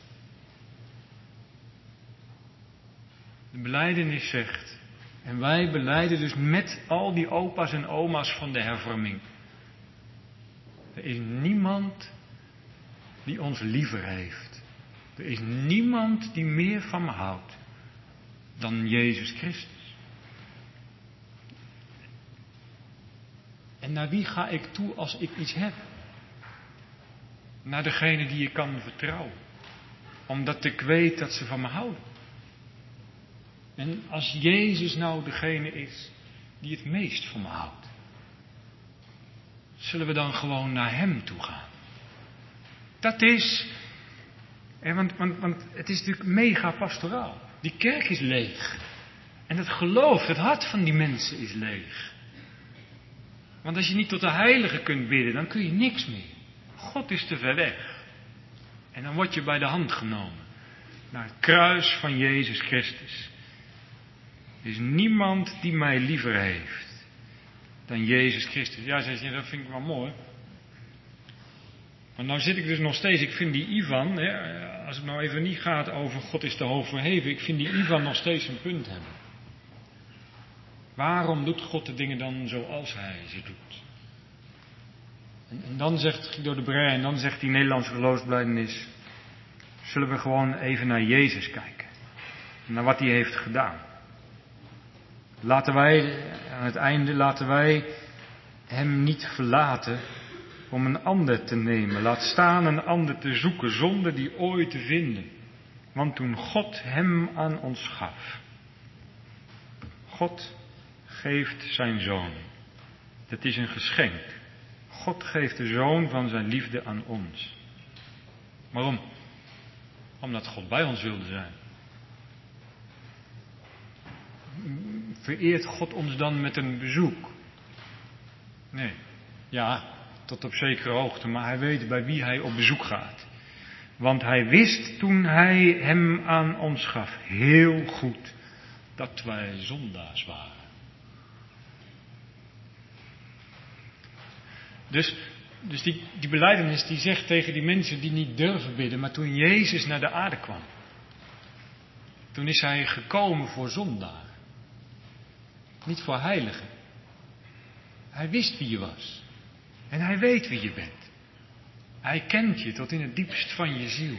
De belijdenis zegt, en wij belijden dus met al die opa's en oma's van de hervorming. Er is niemand die ons liever heeft. Er is niemand die meer van me houdt dan Jezus Christus. En naar wie ga ik toe als ik iets heb? Naar degene die ik kan vertrouwen. Omdat ik weet dat ze van me houden. En als Jezus nou degene is die het meest van me houdt, zullen we dan gewoon naar hem toe gaan? Dat is, want het is natuurlijk mega pastoraal. Die kerk is leeg. En het geloof, het hart van die mensen is leeg. Want als je niet tot de heilige kunt bidden, dan kun je niks meer. God is te ver weg. En dan word je bij de hand genomen naar het kruis van Jezus Christus. Er is niemand die mij liever heeft dan Jezus Christus. Ja, zei je, dat vind ik wel mooi. Maar nou zit ik dus nog steeds, ik vind die Ivan, als het nou even niet gaat over God is te hoog verheven, ik vind die Ivan nog steeds een punt hebben. Waarom doet God de dingen dan zoals hij ze doet? En dan zegt Guido de Brij, en dan zegt die Nederlandse geloofsbelijdenis, zullen we gewoon even naar Jezus kijken. Naar wat hij heeft gedaan. Laten wij hem niet verlaten om een ander te nemen. Laat staan een ander te zoeken zonder die ooit te vinden. Want toen God hem aan ons gaf. God geeft zijn zoon. Dat is een geschenk. God geeft de zoon van zijn liefde aan ons. Waarom? Omdat God bij ons wilde zijn. Vereert God ons dan met een bezoek? Nee. Ja, tot op zekere hoogte, maar hij weet bij wie hij op bezoek gaat. Want hij wist toen hij hem aan ons gaf heel goed dat wij zondaars waren. Dus die belijdenis die zegt tegen die mensen die niet durven bidden, maar toen Jezus naar de aarde kwam, toen is hij gekomen voor zondaren. Niet voor heiligen. Hij wist wie je was. En hij weet wie je bent. Hij kent je tot in het diepst van je ziel.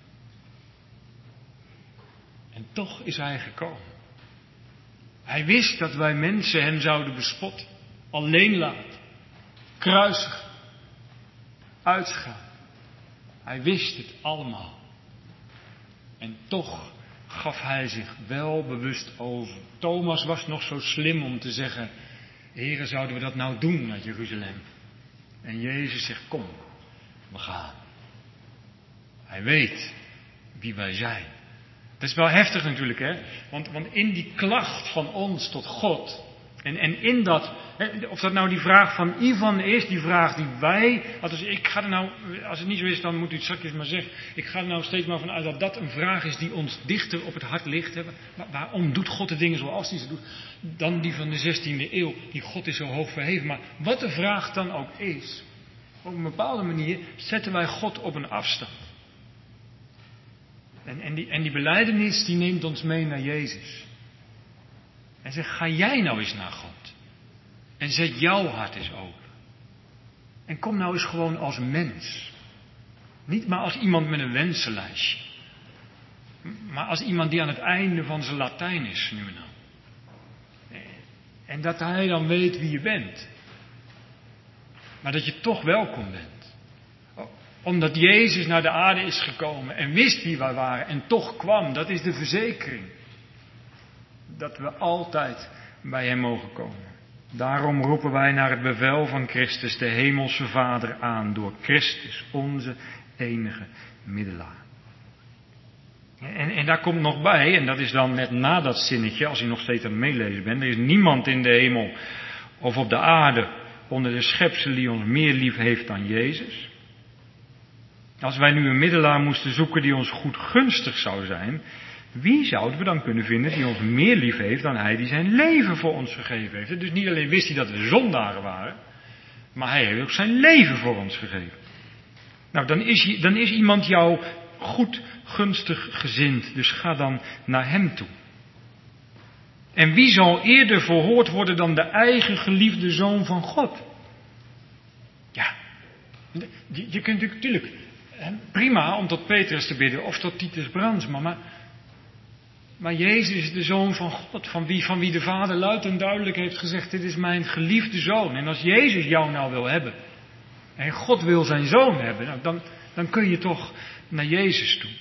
En toch is hij gekomen. Hij wist dat wij mensen hem zouden bespotten, alleen laten, kruisigen, uitschaan. Hij wist het allemaal. En toch gaf hij zich wel bewust over. Thomas was nog zo slim om te zeggen: Heere, zouden we dat nou doen naar Jeruzalem? En Jezus zegt: kom, we gaan. Hij weet wie wij zijn. Dat is wel heftig natuurlijk, hè? Want in die klacht van ons tot God, en in dat, of dat nou die vraag van Ivan is, die vraag die wij, als het niet zo is, dan moet u het straks maar zeggen. Ik ga er nou steeds maar vanuit dat dat een vraag is die ons dichter op het hart ligt. Hè? Waarom doet God de dingen zoals hij ze doet? Dan die van de 16e eeuw, die God is zo hoog verheven. Maar wat de vraag dan ook is, op een bepaalde manier zetten wij God op een afstand. En die belijdenis die neemt ons mee naar Jezus. En zegt: ga jij nou eens naar God. En zet jouw hart eens open. En kom nou eens gewoon als mens. Niet maar als iemand met een wensenlijstje. Maar als iemand die aan het einde van zijn Latijn is nu en dan. En dat hij dan weet wie je bent. Maar dat je toch welkom bent. Omdat Jezus naar de aarde is gekomen en wist wie wij waren en toch kwam. Dat is de verzekering. Dat we altijd bij hem mogen komen. Daarom roepen wij naar het bevel van Christus, de hemelse Vader, aan door Christus, onze enige middelaar. En daar komt nog bij, en dat is dan net na dat zinnetje, als u nog steeds aan het meelezen bent: er is niemand in de hemel of op de aarde onder de schepselen die ons meer lief heeft dan Jezus. Als wij nu een middelaar moesten zoeken die ons goedgunstig zou zijn, wie zouden we dan kunnen vinden die ons meer lief heeft dan hij die zijn leven voor ons gegeven heeft? Dus niet alleen wist hij dat we zondaren waren, maar hij heeft ook zijn leven voor ons gegeven. Nou, dan is iemand jou goed, gunstig gezind, dus ga dan naar hem toe. En wie zal eerder verhoord worden dan de eigen geliefde Zoon van God? Ja, je kunt natuurlijk prima om tot Petrus te bidden of tot Titus Brandsma, maar Jezus is de Zoon van God, van wie de Vader luid en duidelijk heeft gezegd: dit is mijn geliefde Zoon. En als Jezus jou nou wil hebben, en God wil zijn Zoon hebben, nou, dan kun je toch naar Jezus toe.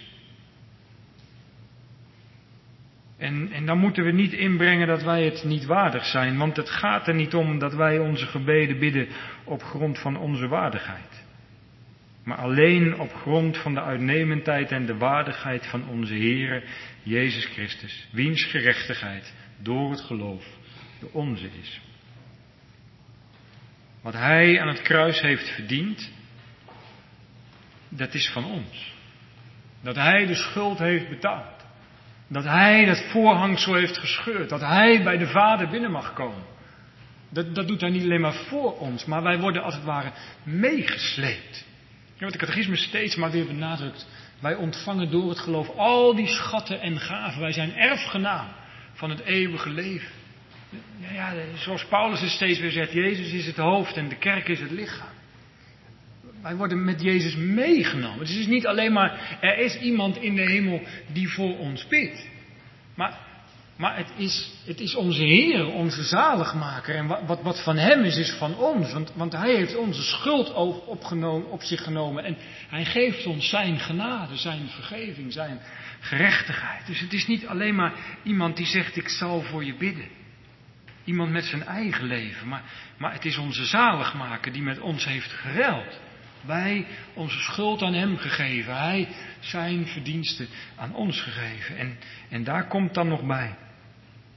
En dan moeten we niet inbrengen dat wij het niet waardig zijn, want het gaat er niet om dat wij onze gebeden bidden op grond van onze waardigheid. Maar alleen op grond van de uitnemendheid en de waardigheid van onze Heere Jezus Christus, wiens gerechtigheid door het geloof de onze is. Wat hij aan het kruis heeft verdiend, dat is van ons. Dat hij de schuld heeft betaald. Dat hij dat voorhangsel heeft gescheurd. Dat hij bij de Vader binnen mag komen. Dat doet hij niet alleen maar voor ons, maar wij worden als het ware meegesleept. Ja, wat de catechisme steeds maar weer benadrukt. Wij ontvangen door het geloof al die schatten en gaven. Wij zijn erfgenaam van het eeuwige leven. Ja, zoals Paulus het steeds weer zegt: Jezus is het hoofd en de kerk is het lichaam. Wij worden met Jezus meegenomen. Dus het is niet alleen maar, er is iemand in de hemel die voor ons bidt. Maar het is onze Heer, onze zaligmaker. En wat van hem is van ons. Want hij heeft onze schuld op zich genomen. En hij geeft ons zijn genade, zijn vergeving, zijn gerechtigheid. Dus het is niet alleen maar iemand die zegt: ik zal voor je bidden. Iemand met zijn eigen leven. Maar het is onze zaligmaker die met ons heeft geruild. Wij onze schuld aan hem gegeven. Hij zijn verdiensten aan ons gegeven. En daar komt dan nog bij.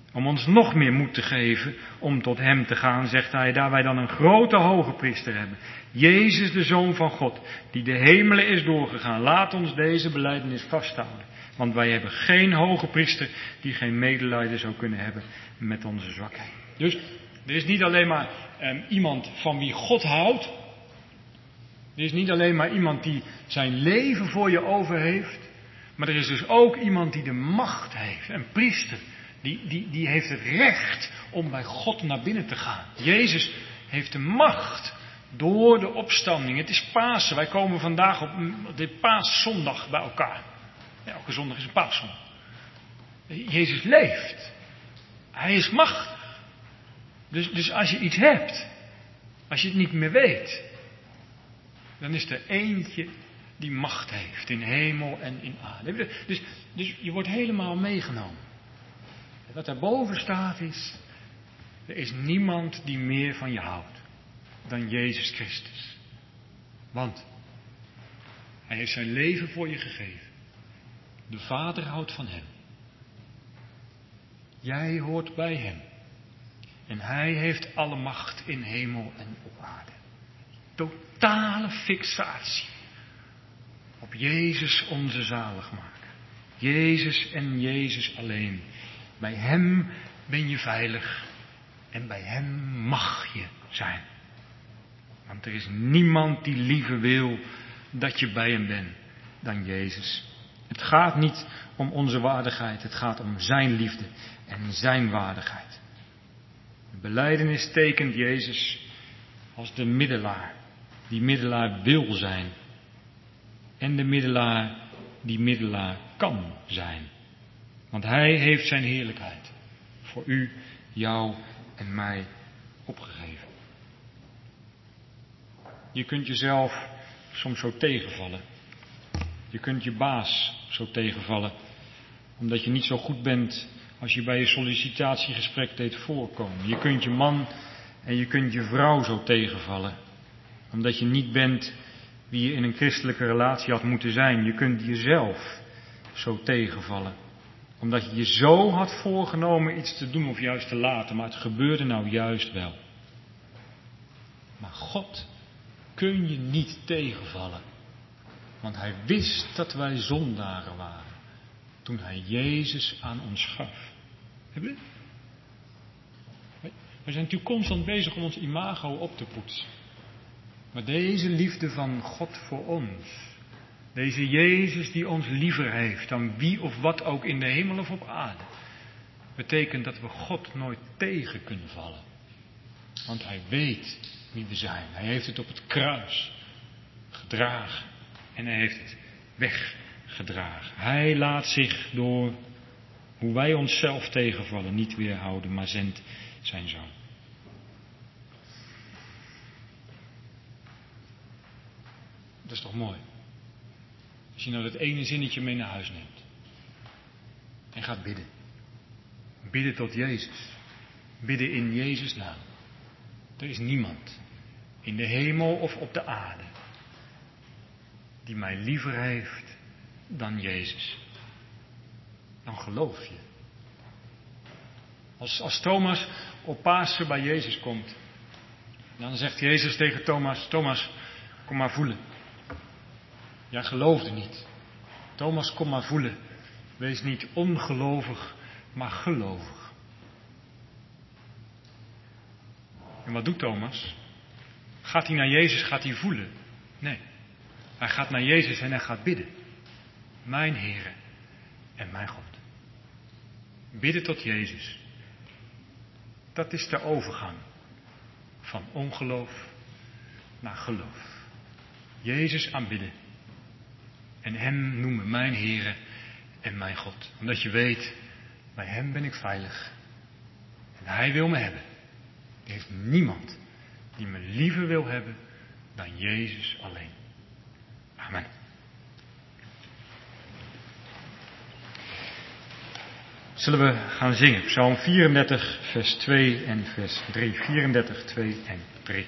Om ons nog meer moed te geven om tot hem te gaan, zegt hij, daar wij dan een grote hoge priester hebben. Jezus, de Zoon van God, die de hemelen is doorgegaan. Laat ons deze belijdenis vasthouden. Want wij hebben geen hoge priester die geen medelijden zou kunnen hebben met onze zwakheid. Dus er is niet alleen maar iemand van wie God houdt. Er is niet alleen maar iemand die zijn leven voor je over heeft. Maar er is dus ook iemand die de macht heeft. Een priester. Die heeft het recht om bij God naar binnen te gaan. Jezus heeft de macht door de opstanding. Het is Pasen. Wij komen vandaag op de Paaszondag bij elkaar. Elke zondag is een Paaszondag. Jezus leeft. Hij is machtig. Dus als je iets hebt, als je het niet meer weet, dan is er eentje die macht heeft in hemel en in aarde. Dus je wordt helemaal meegenomen. Wat daarboven staat is, er is niemand die meer van je houdt dan Jezus Christus. Want hij heeft zijn leven voor je gegeven. De Vader houdt van hem. Jij hoort bij hem. En hij heeft alle macht in hemel en op aarde. Totale fixatie op Jezus onze zaligmaker. Jezus en Jezus alleen. Bij hem ben je veilig en bij hem mag je zijn. Want er is niemand die liever wil dat je bij hem bent dan Jezus. Het gaat niet om onze waardigheid, het gaat om zijn liefde en zijn waardigheid. De belijdenis tekent Jezus als de middelaar, die middelaar wil zijn. En de middelaar die middelaar kan zijn. Want hij heeft zijn heerlijkheid voor u, jou en mij opgegeven. Je kunt jezelf soms zo tegenvallen. Je kunt je baas zo tegenvallen. Omdat je niet zo goed bent als je bij je sollicitatiegesprek deed voorkomen. Je kunt je man en je kunt je vrouw zo tegenvallen. Omdat je niet bent wie je in een christelijke relatie had moeten zijn. Je kunt jezelf zo tegenvallen. Omdat je je zo had voorgenomen iets te doen of juist te laten. Maar het gebeurde nou juist wel. Maar God kun je niet tegenvallen. Want hij wist dat wij zondaren waren. Toen hij Jezus aan ons gaf. We zijn natuurlijk constant bezig om ons imago op te poetsen. Maar deze liefde van God voor ons. Deze Jezus die ons liever heeft dan wie of wat ook in de hemel of op aarde. Betekent dat we God nooit tegen kunnen vallen. Want hij weet wie we zijn. Hij heeft het op het kruis gedragen. En hij heeft het weggedragen. Hij laat zich door hoe wij onszelf tegenvallen niet weerhouden, maar zendt zijn zoon. Dat is toch mooi? Als je nou dat ene zinnetje mee naar huis neemt. En gaat bidden. Bidden tot Jezus. Bidden in Jezus' naam. Er is niemand in de hemel of op de aarde die mij liever heeft dan Jezus. Dan geloof je. Als Thomas op Pasen bij Jezus komt, dan zegt Jezus tegen Thomas, Thomas, kom maar voelen. Jij geloofde niet. Thomas, kom maar voelen. Wees niet ongelovig, maar gelovig. En wat doet Thomas? Gaat hij naar Jezus, gaat hij voelen? Nee. Hij gaat naar Jezus en hij gaat bidden. Mijn Heere en mijn God. Bidden tot Jezus. Dat is de overgang van ongeloof naar geloof. Jezus aanbidden. En hem noemen mijn Heere en mijn God. Omdat je weet, bij hem ben ik veilig. En hij wil me hebben. Er heeft niemand die me liever wil hebben dan Jezus alleen. Amen. Zullen we gaan zingen? Psalm 34, vers 2 en vers 3. 34, 2 en 3.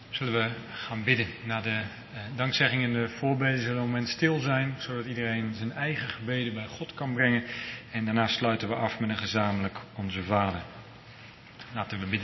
Zullen we gaan bidden. Na de dankzegging en de voorbeden zullen we een moment stil zijn, zodat iedereen zijn eigen gebeden bij God kan brengen. En daarna sluiten we af met een gezamenlijk Onze Vader. Laten we bidden.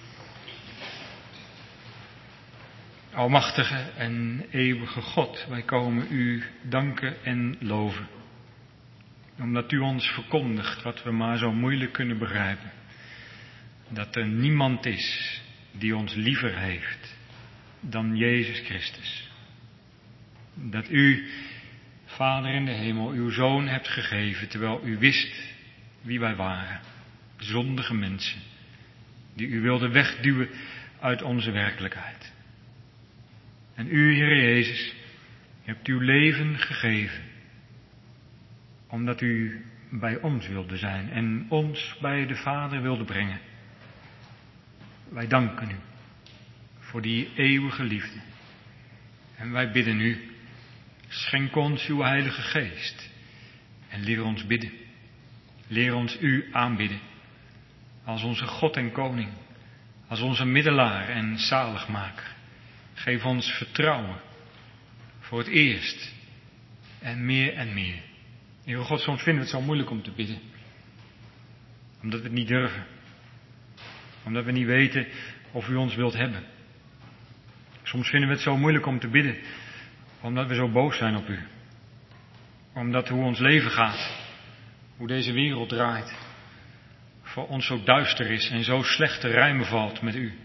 Almachtige en eeuwige God, wij komen u danken en loven. Omdat u ons verkondigt wat we maar zo moeilijk kunnen begrijpen. Dat er niemand is die ons liever heeft dan Jezus Christus. Dat u, Vader in de hemel, uw Zoon hebt gegeven, terwijl u wist wie wij waren. Zondige mensen, die u wilde wegduwen uit onze werkelijkheid. En u, Heer Jezus, hebt uw leven gegeven, omdat u bij ons wilde zijn en ons bij de Vader wilde brengen. Wij danken u voor die eeuwige liefde. En wij bidden u, schenk ons uw Heilige Geest en leer ons bidden. Leer ons u aanbidden als onze God en Koning, als onze middelaar en zaligmaker. Geef ons vertrouwen voor het eerst en meer en meer. Heere God, soms vinden we het zo moeilijk om te bidden. Omdat we het niet durven. Omdat we niet weten of u ons wilt hebben. Soms vinden we het zo moeilijk om te bidden. Omdat we zo boos zijn op u. Omdat hoe ons leven gaat, hoe deze wereld draait, voor ons zo duister is en zo slecht te rijmen valt met u.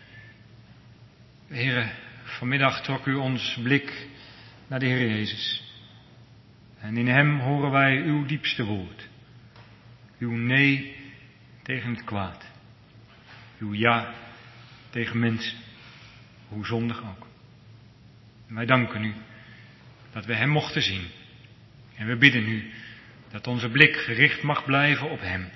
Heere, vanmiddag trok u ons blik naar de Heer Jezus. En in hem horen wij uw diepste woord. Uw nee tegen het kwaad. Uw ja tegen mensen, hoe zondig ook. En wij danken u dat we hem mochten zien. En we bidden u dat onze blik gericht mag blijven op hem.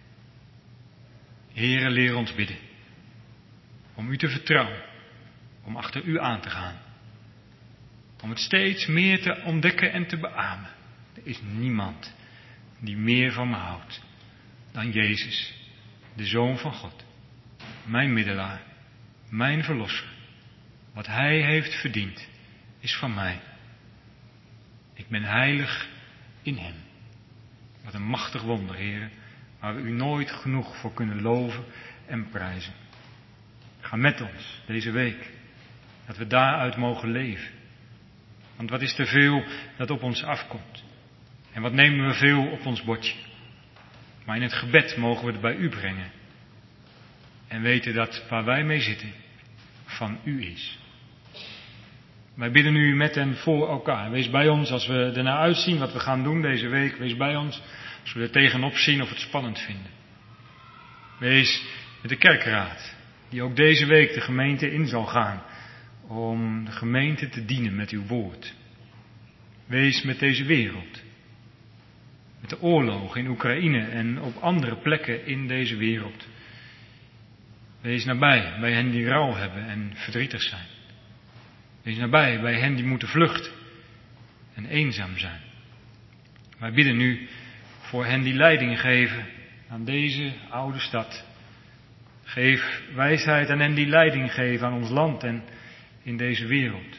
Heere, leer ons bidden. Om u te vertrouwen. Om achter u aan te gaan. Om het steeds meer te ontdekken en te beamen. Er is niemand die meer van me houdt dan Jezus, de Zoon van God. Mijn middelaar, mijn verlosser. Wat hij heeft verdiend, is van mij. Ik ben heilig in hem. Wat een machtig wonder, Heere, waar we u nooit genoeg voor kunnen loven en prijzen. Ga met ons deze week, dat we daaruit mogen leven. Want wat is te veel dat op ons afkomt? En wat nemen we veel op ons bordje? Maar in het gebed mogen we het bij u brengen. En weten dat waar wij mee zitten, van u is. Wij bidden u met en voor elkaar. Wees bij ons als we ernaar uitzien wat we gaan doen deze week. Wees bij ons als we er tegenop zien of het spannend vinden. Wees met de kerkraad, die ook deze week de gemeente in zal gaan. Om de gemeente te dienen met uw woord. Wees met deze wereld. Met de oorlog in Oekraïne en op andere plekken in deze wereld. Wees nabij bij hen die rouw hebben en verdrietig zijn. Wees nabij bij hen die moeten vluchten en eenzaam zijn. Wij bidden u voor hen die leiding geven aan deze oude stad. Geef wijsheid aan hen die leiding geven aan ons land en in deze wereld.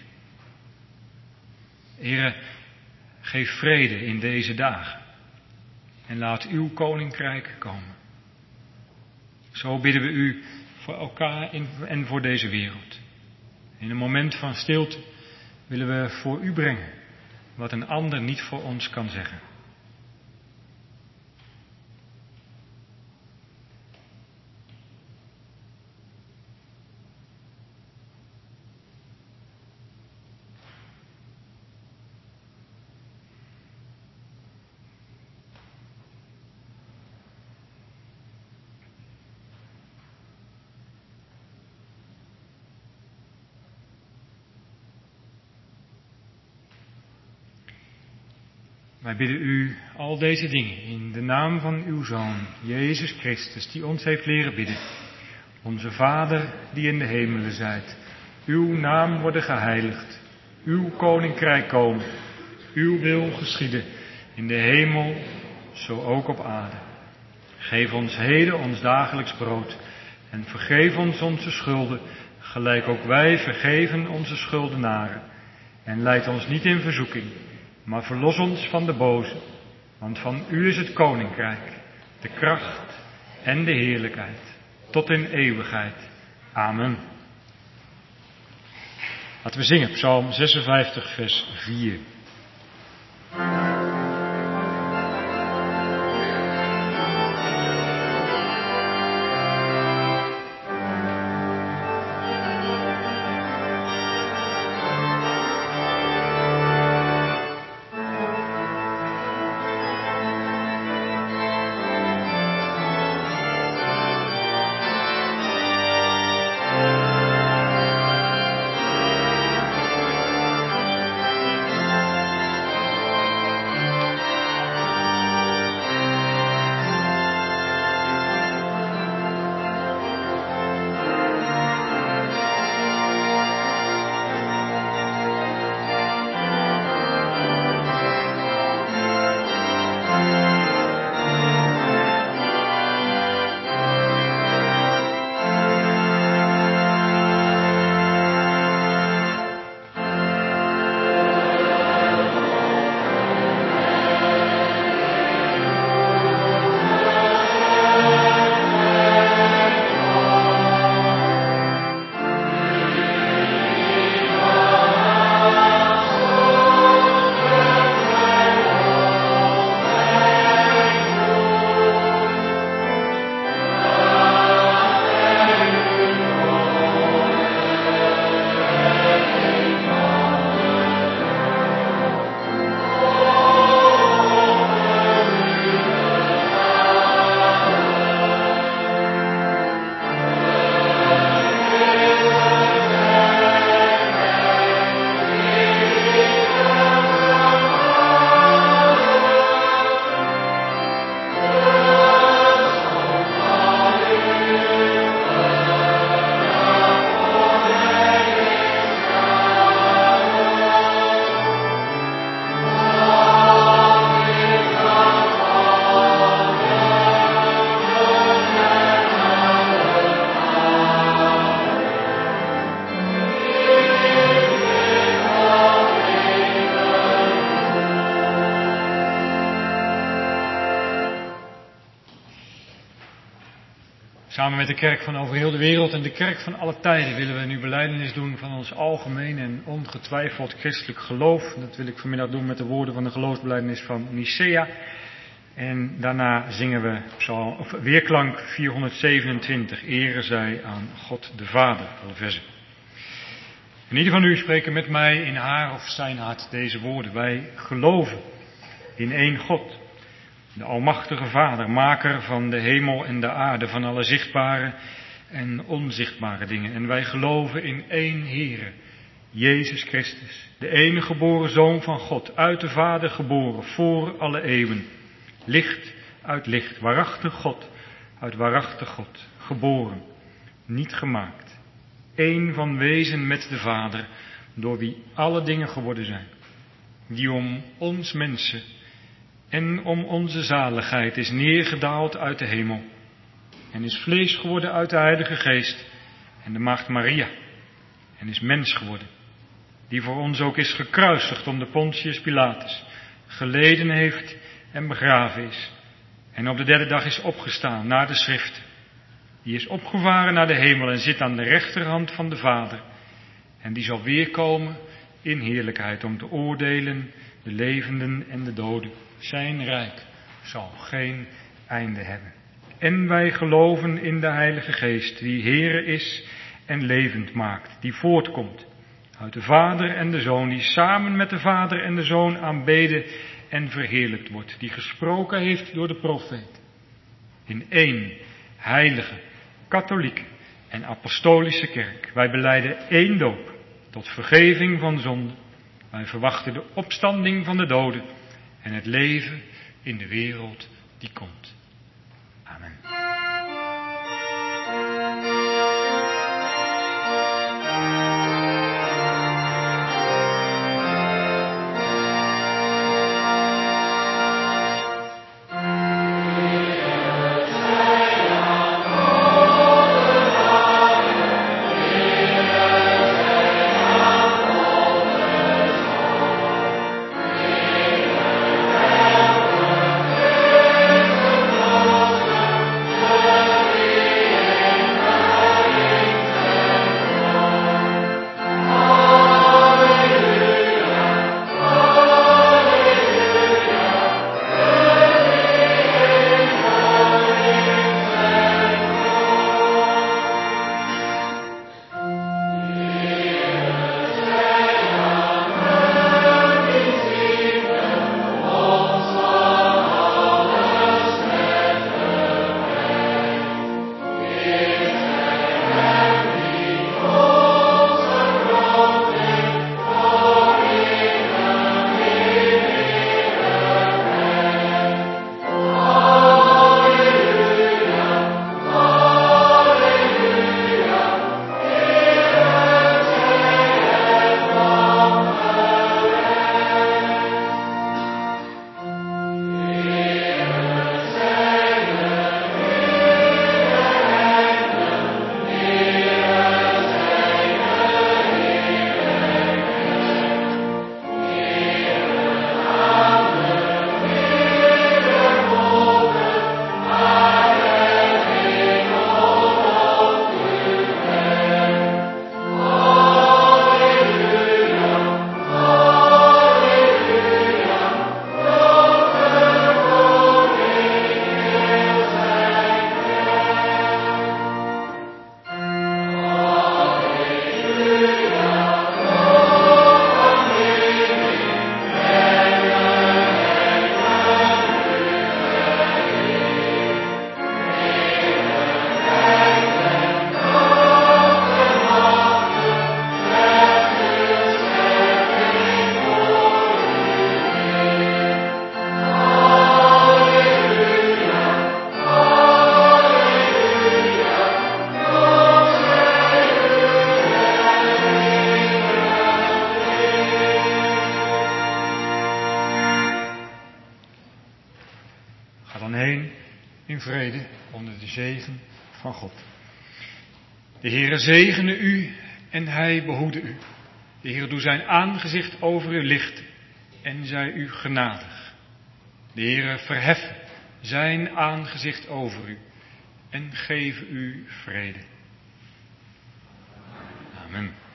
Heere, geef vrede in deze dagen. En laat uw koninkrijk komen. Zo bidden we u voor elkaar en voor deze wereld. In een moment van stilte willen we voor u brengen wat een ander niet voor ons kan zeggen. Wij bidden u al deze dingen in de naam van uw Zoon, Jezus Christus, die ons heeft leren bidden. Onze Vader, die in de hemelen zijt, uw naam worden geheiligd, uw koninkrijk komen, uw wil geschieden, in de hemel, zo ook op aarde. Geef ons heden ons dagelijks brood en vergeef ons onze schulden, gelijk ook wij vergeven onze schuldenaren. En leid ons niet in verzoeking, maar verlos ons van de boze. Want van u is het koninkrijk, de kracht en de heerlijkheid, tot in eeuwigheid. Amen. Laten we zingen, Psalm 56, vers 4. Samen met de kerk van over heel de wereld en de kerk van alle tijden willen we nu belijdenis doen van ons algemeen en ongetwijfeld christelijk geloof. Dat wil ik vanmiddag doen met de woorden van de geloofsbelijdenis van Nicea. En daarna zingen we weerklank 427, ere zij aan God de Vader, alle versen. En ieder van u spreken met mij in haar of zijn hart deze woorden. Wij geloven in één God, de almachtige Vader, maker van de hemel en de aarde, van alle zichtbare en onzichtbare dingen. En wij geloven in één Heere, Jezus Christus, de enige geboren Zoon van God, uit de Vader geboren, voor alle eeuwen. Licht uit licht, waarachtig God, uit waarachtig God, geboren, niet gemaakt. Eén van wezen met de Vader, door wie alle dingen geworden zijn. Die om ons mensen en om onze zaligheid is neergedaald uit de hemel. En is vlees geworden uit de Heilige Geest en de Maagd Maria. En is mens geworden. Die voor ons ook is gekruisigd onder Pontius Pilatus. Geleden heeft en begraven is. En op de derde dag is opgestaan naar de schrift. Die is opgevaren naar de hemel en zit aan de rechterhand van de Vader. En die zal weerkomen in heerlijkheid om te oordelen de levenden en de doden. Zijn rijk zal geen einde hebben. En wij geloven in de Heilige Geest, die Heere is en levend maakt, die voortkomt uit de Vader en de Zoon, die samen met de Vader en de Zoon aanbeden en verheerlijkt wordt, die gesproken heeft door de profeet. In één heilige, katholieke en apostolische kerk. Wij belijden één doop tot vergeving van zonde. Wij verwachten de opstanding van de doden en het leven in de wereld die komt. Amen. vrede onder de zegen van God. De Heere zegene u en hij behoede u. De Heere doe zijn aangezicht over u lichten en zij u genadig. De Heere verheffen zijn aangezicht over u en geven u vrede. Amen.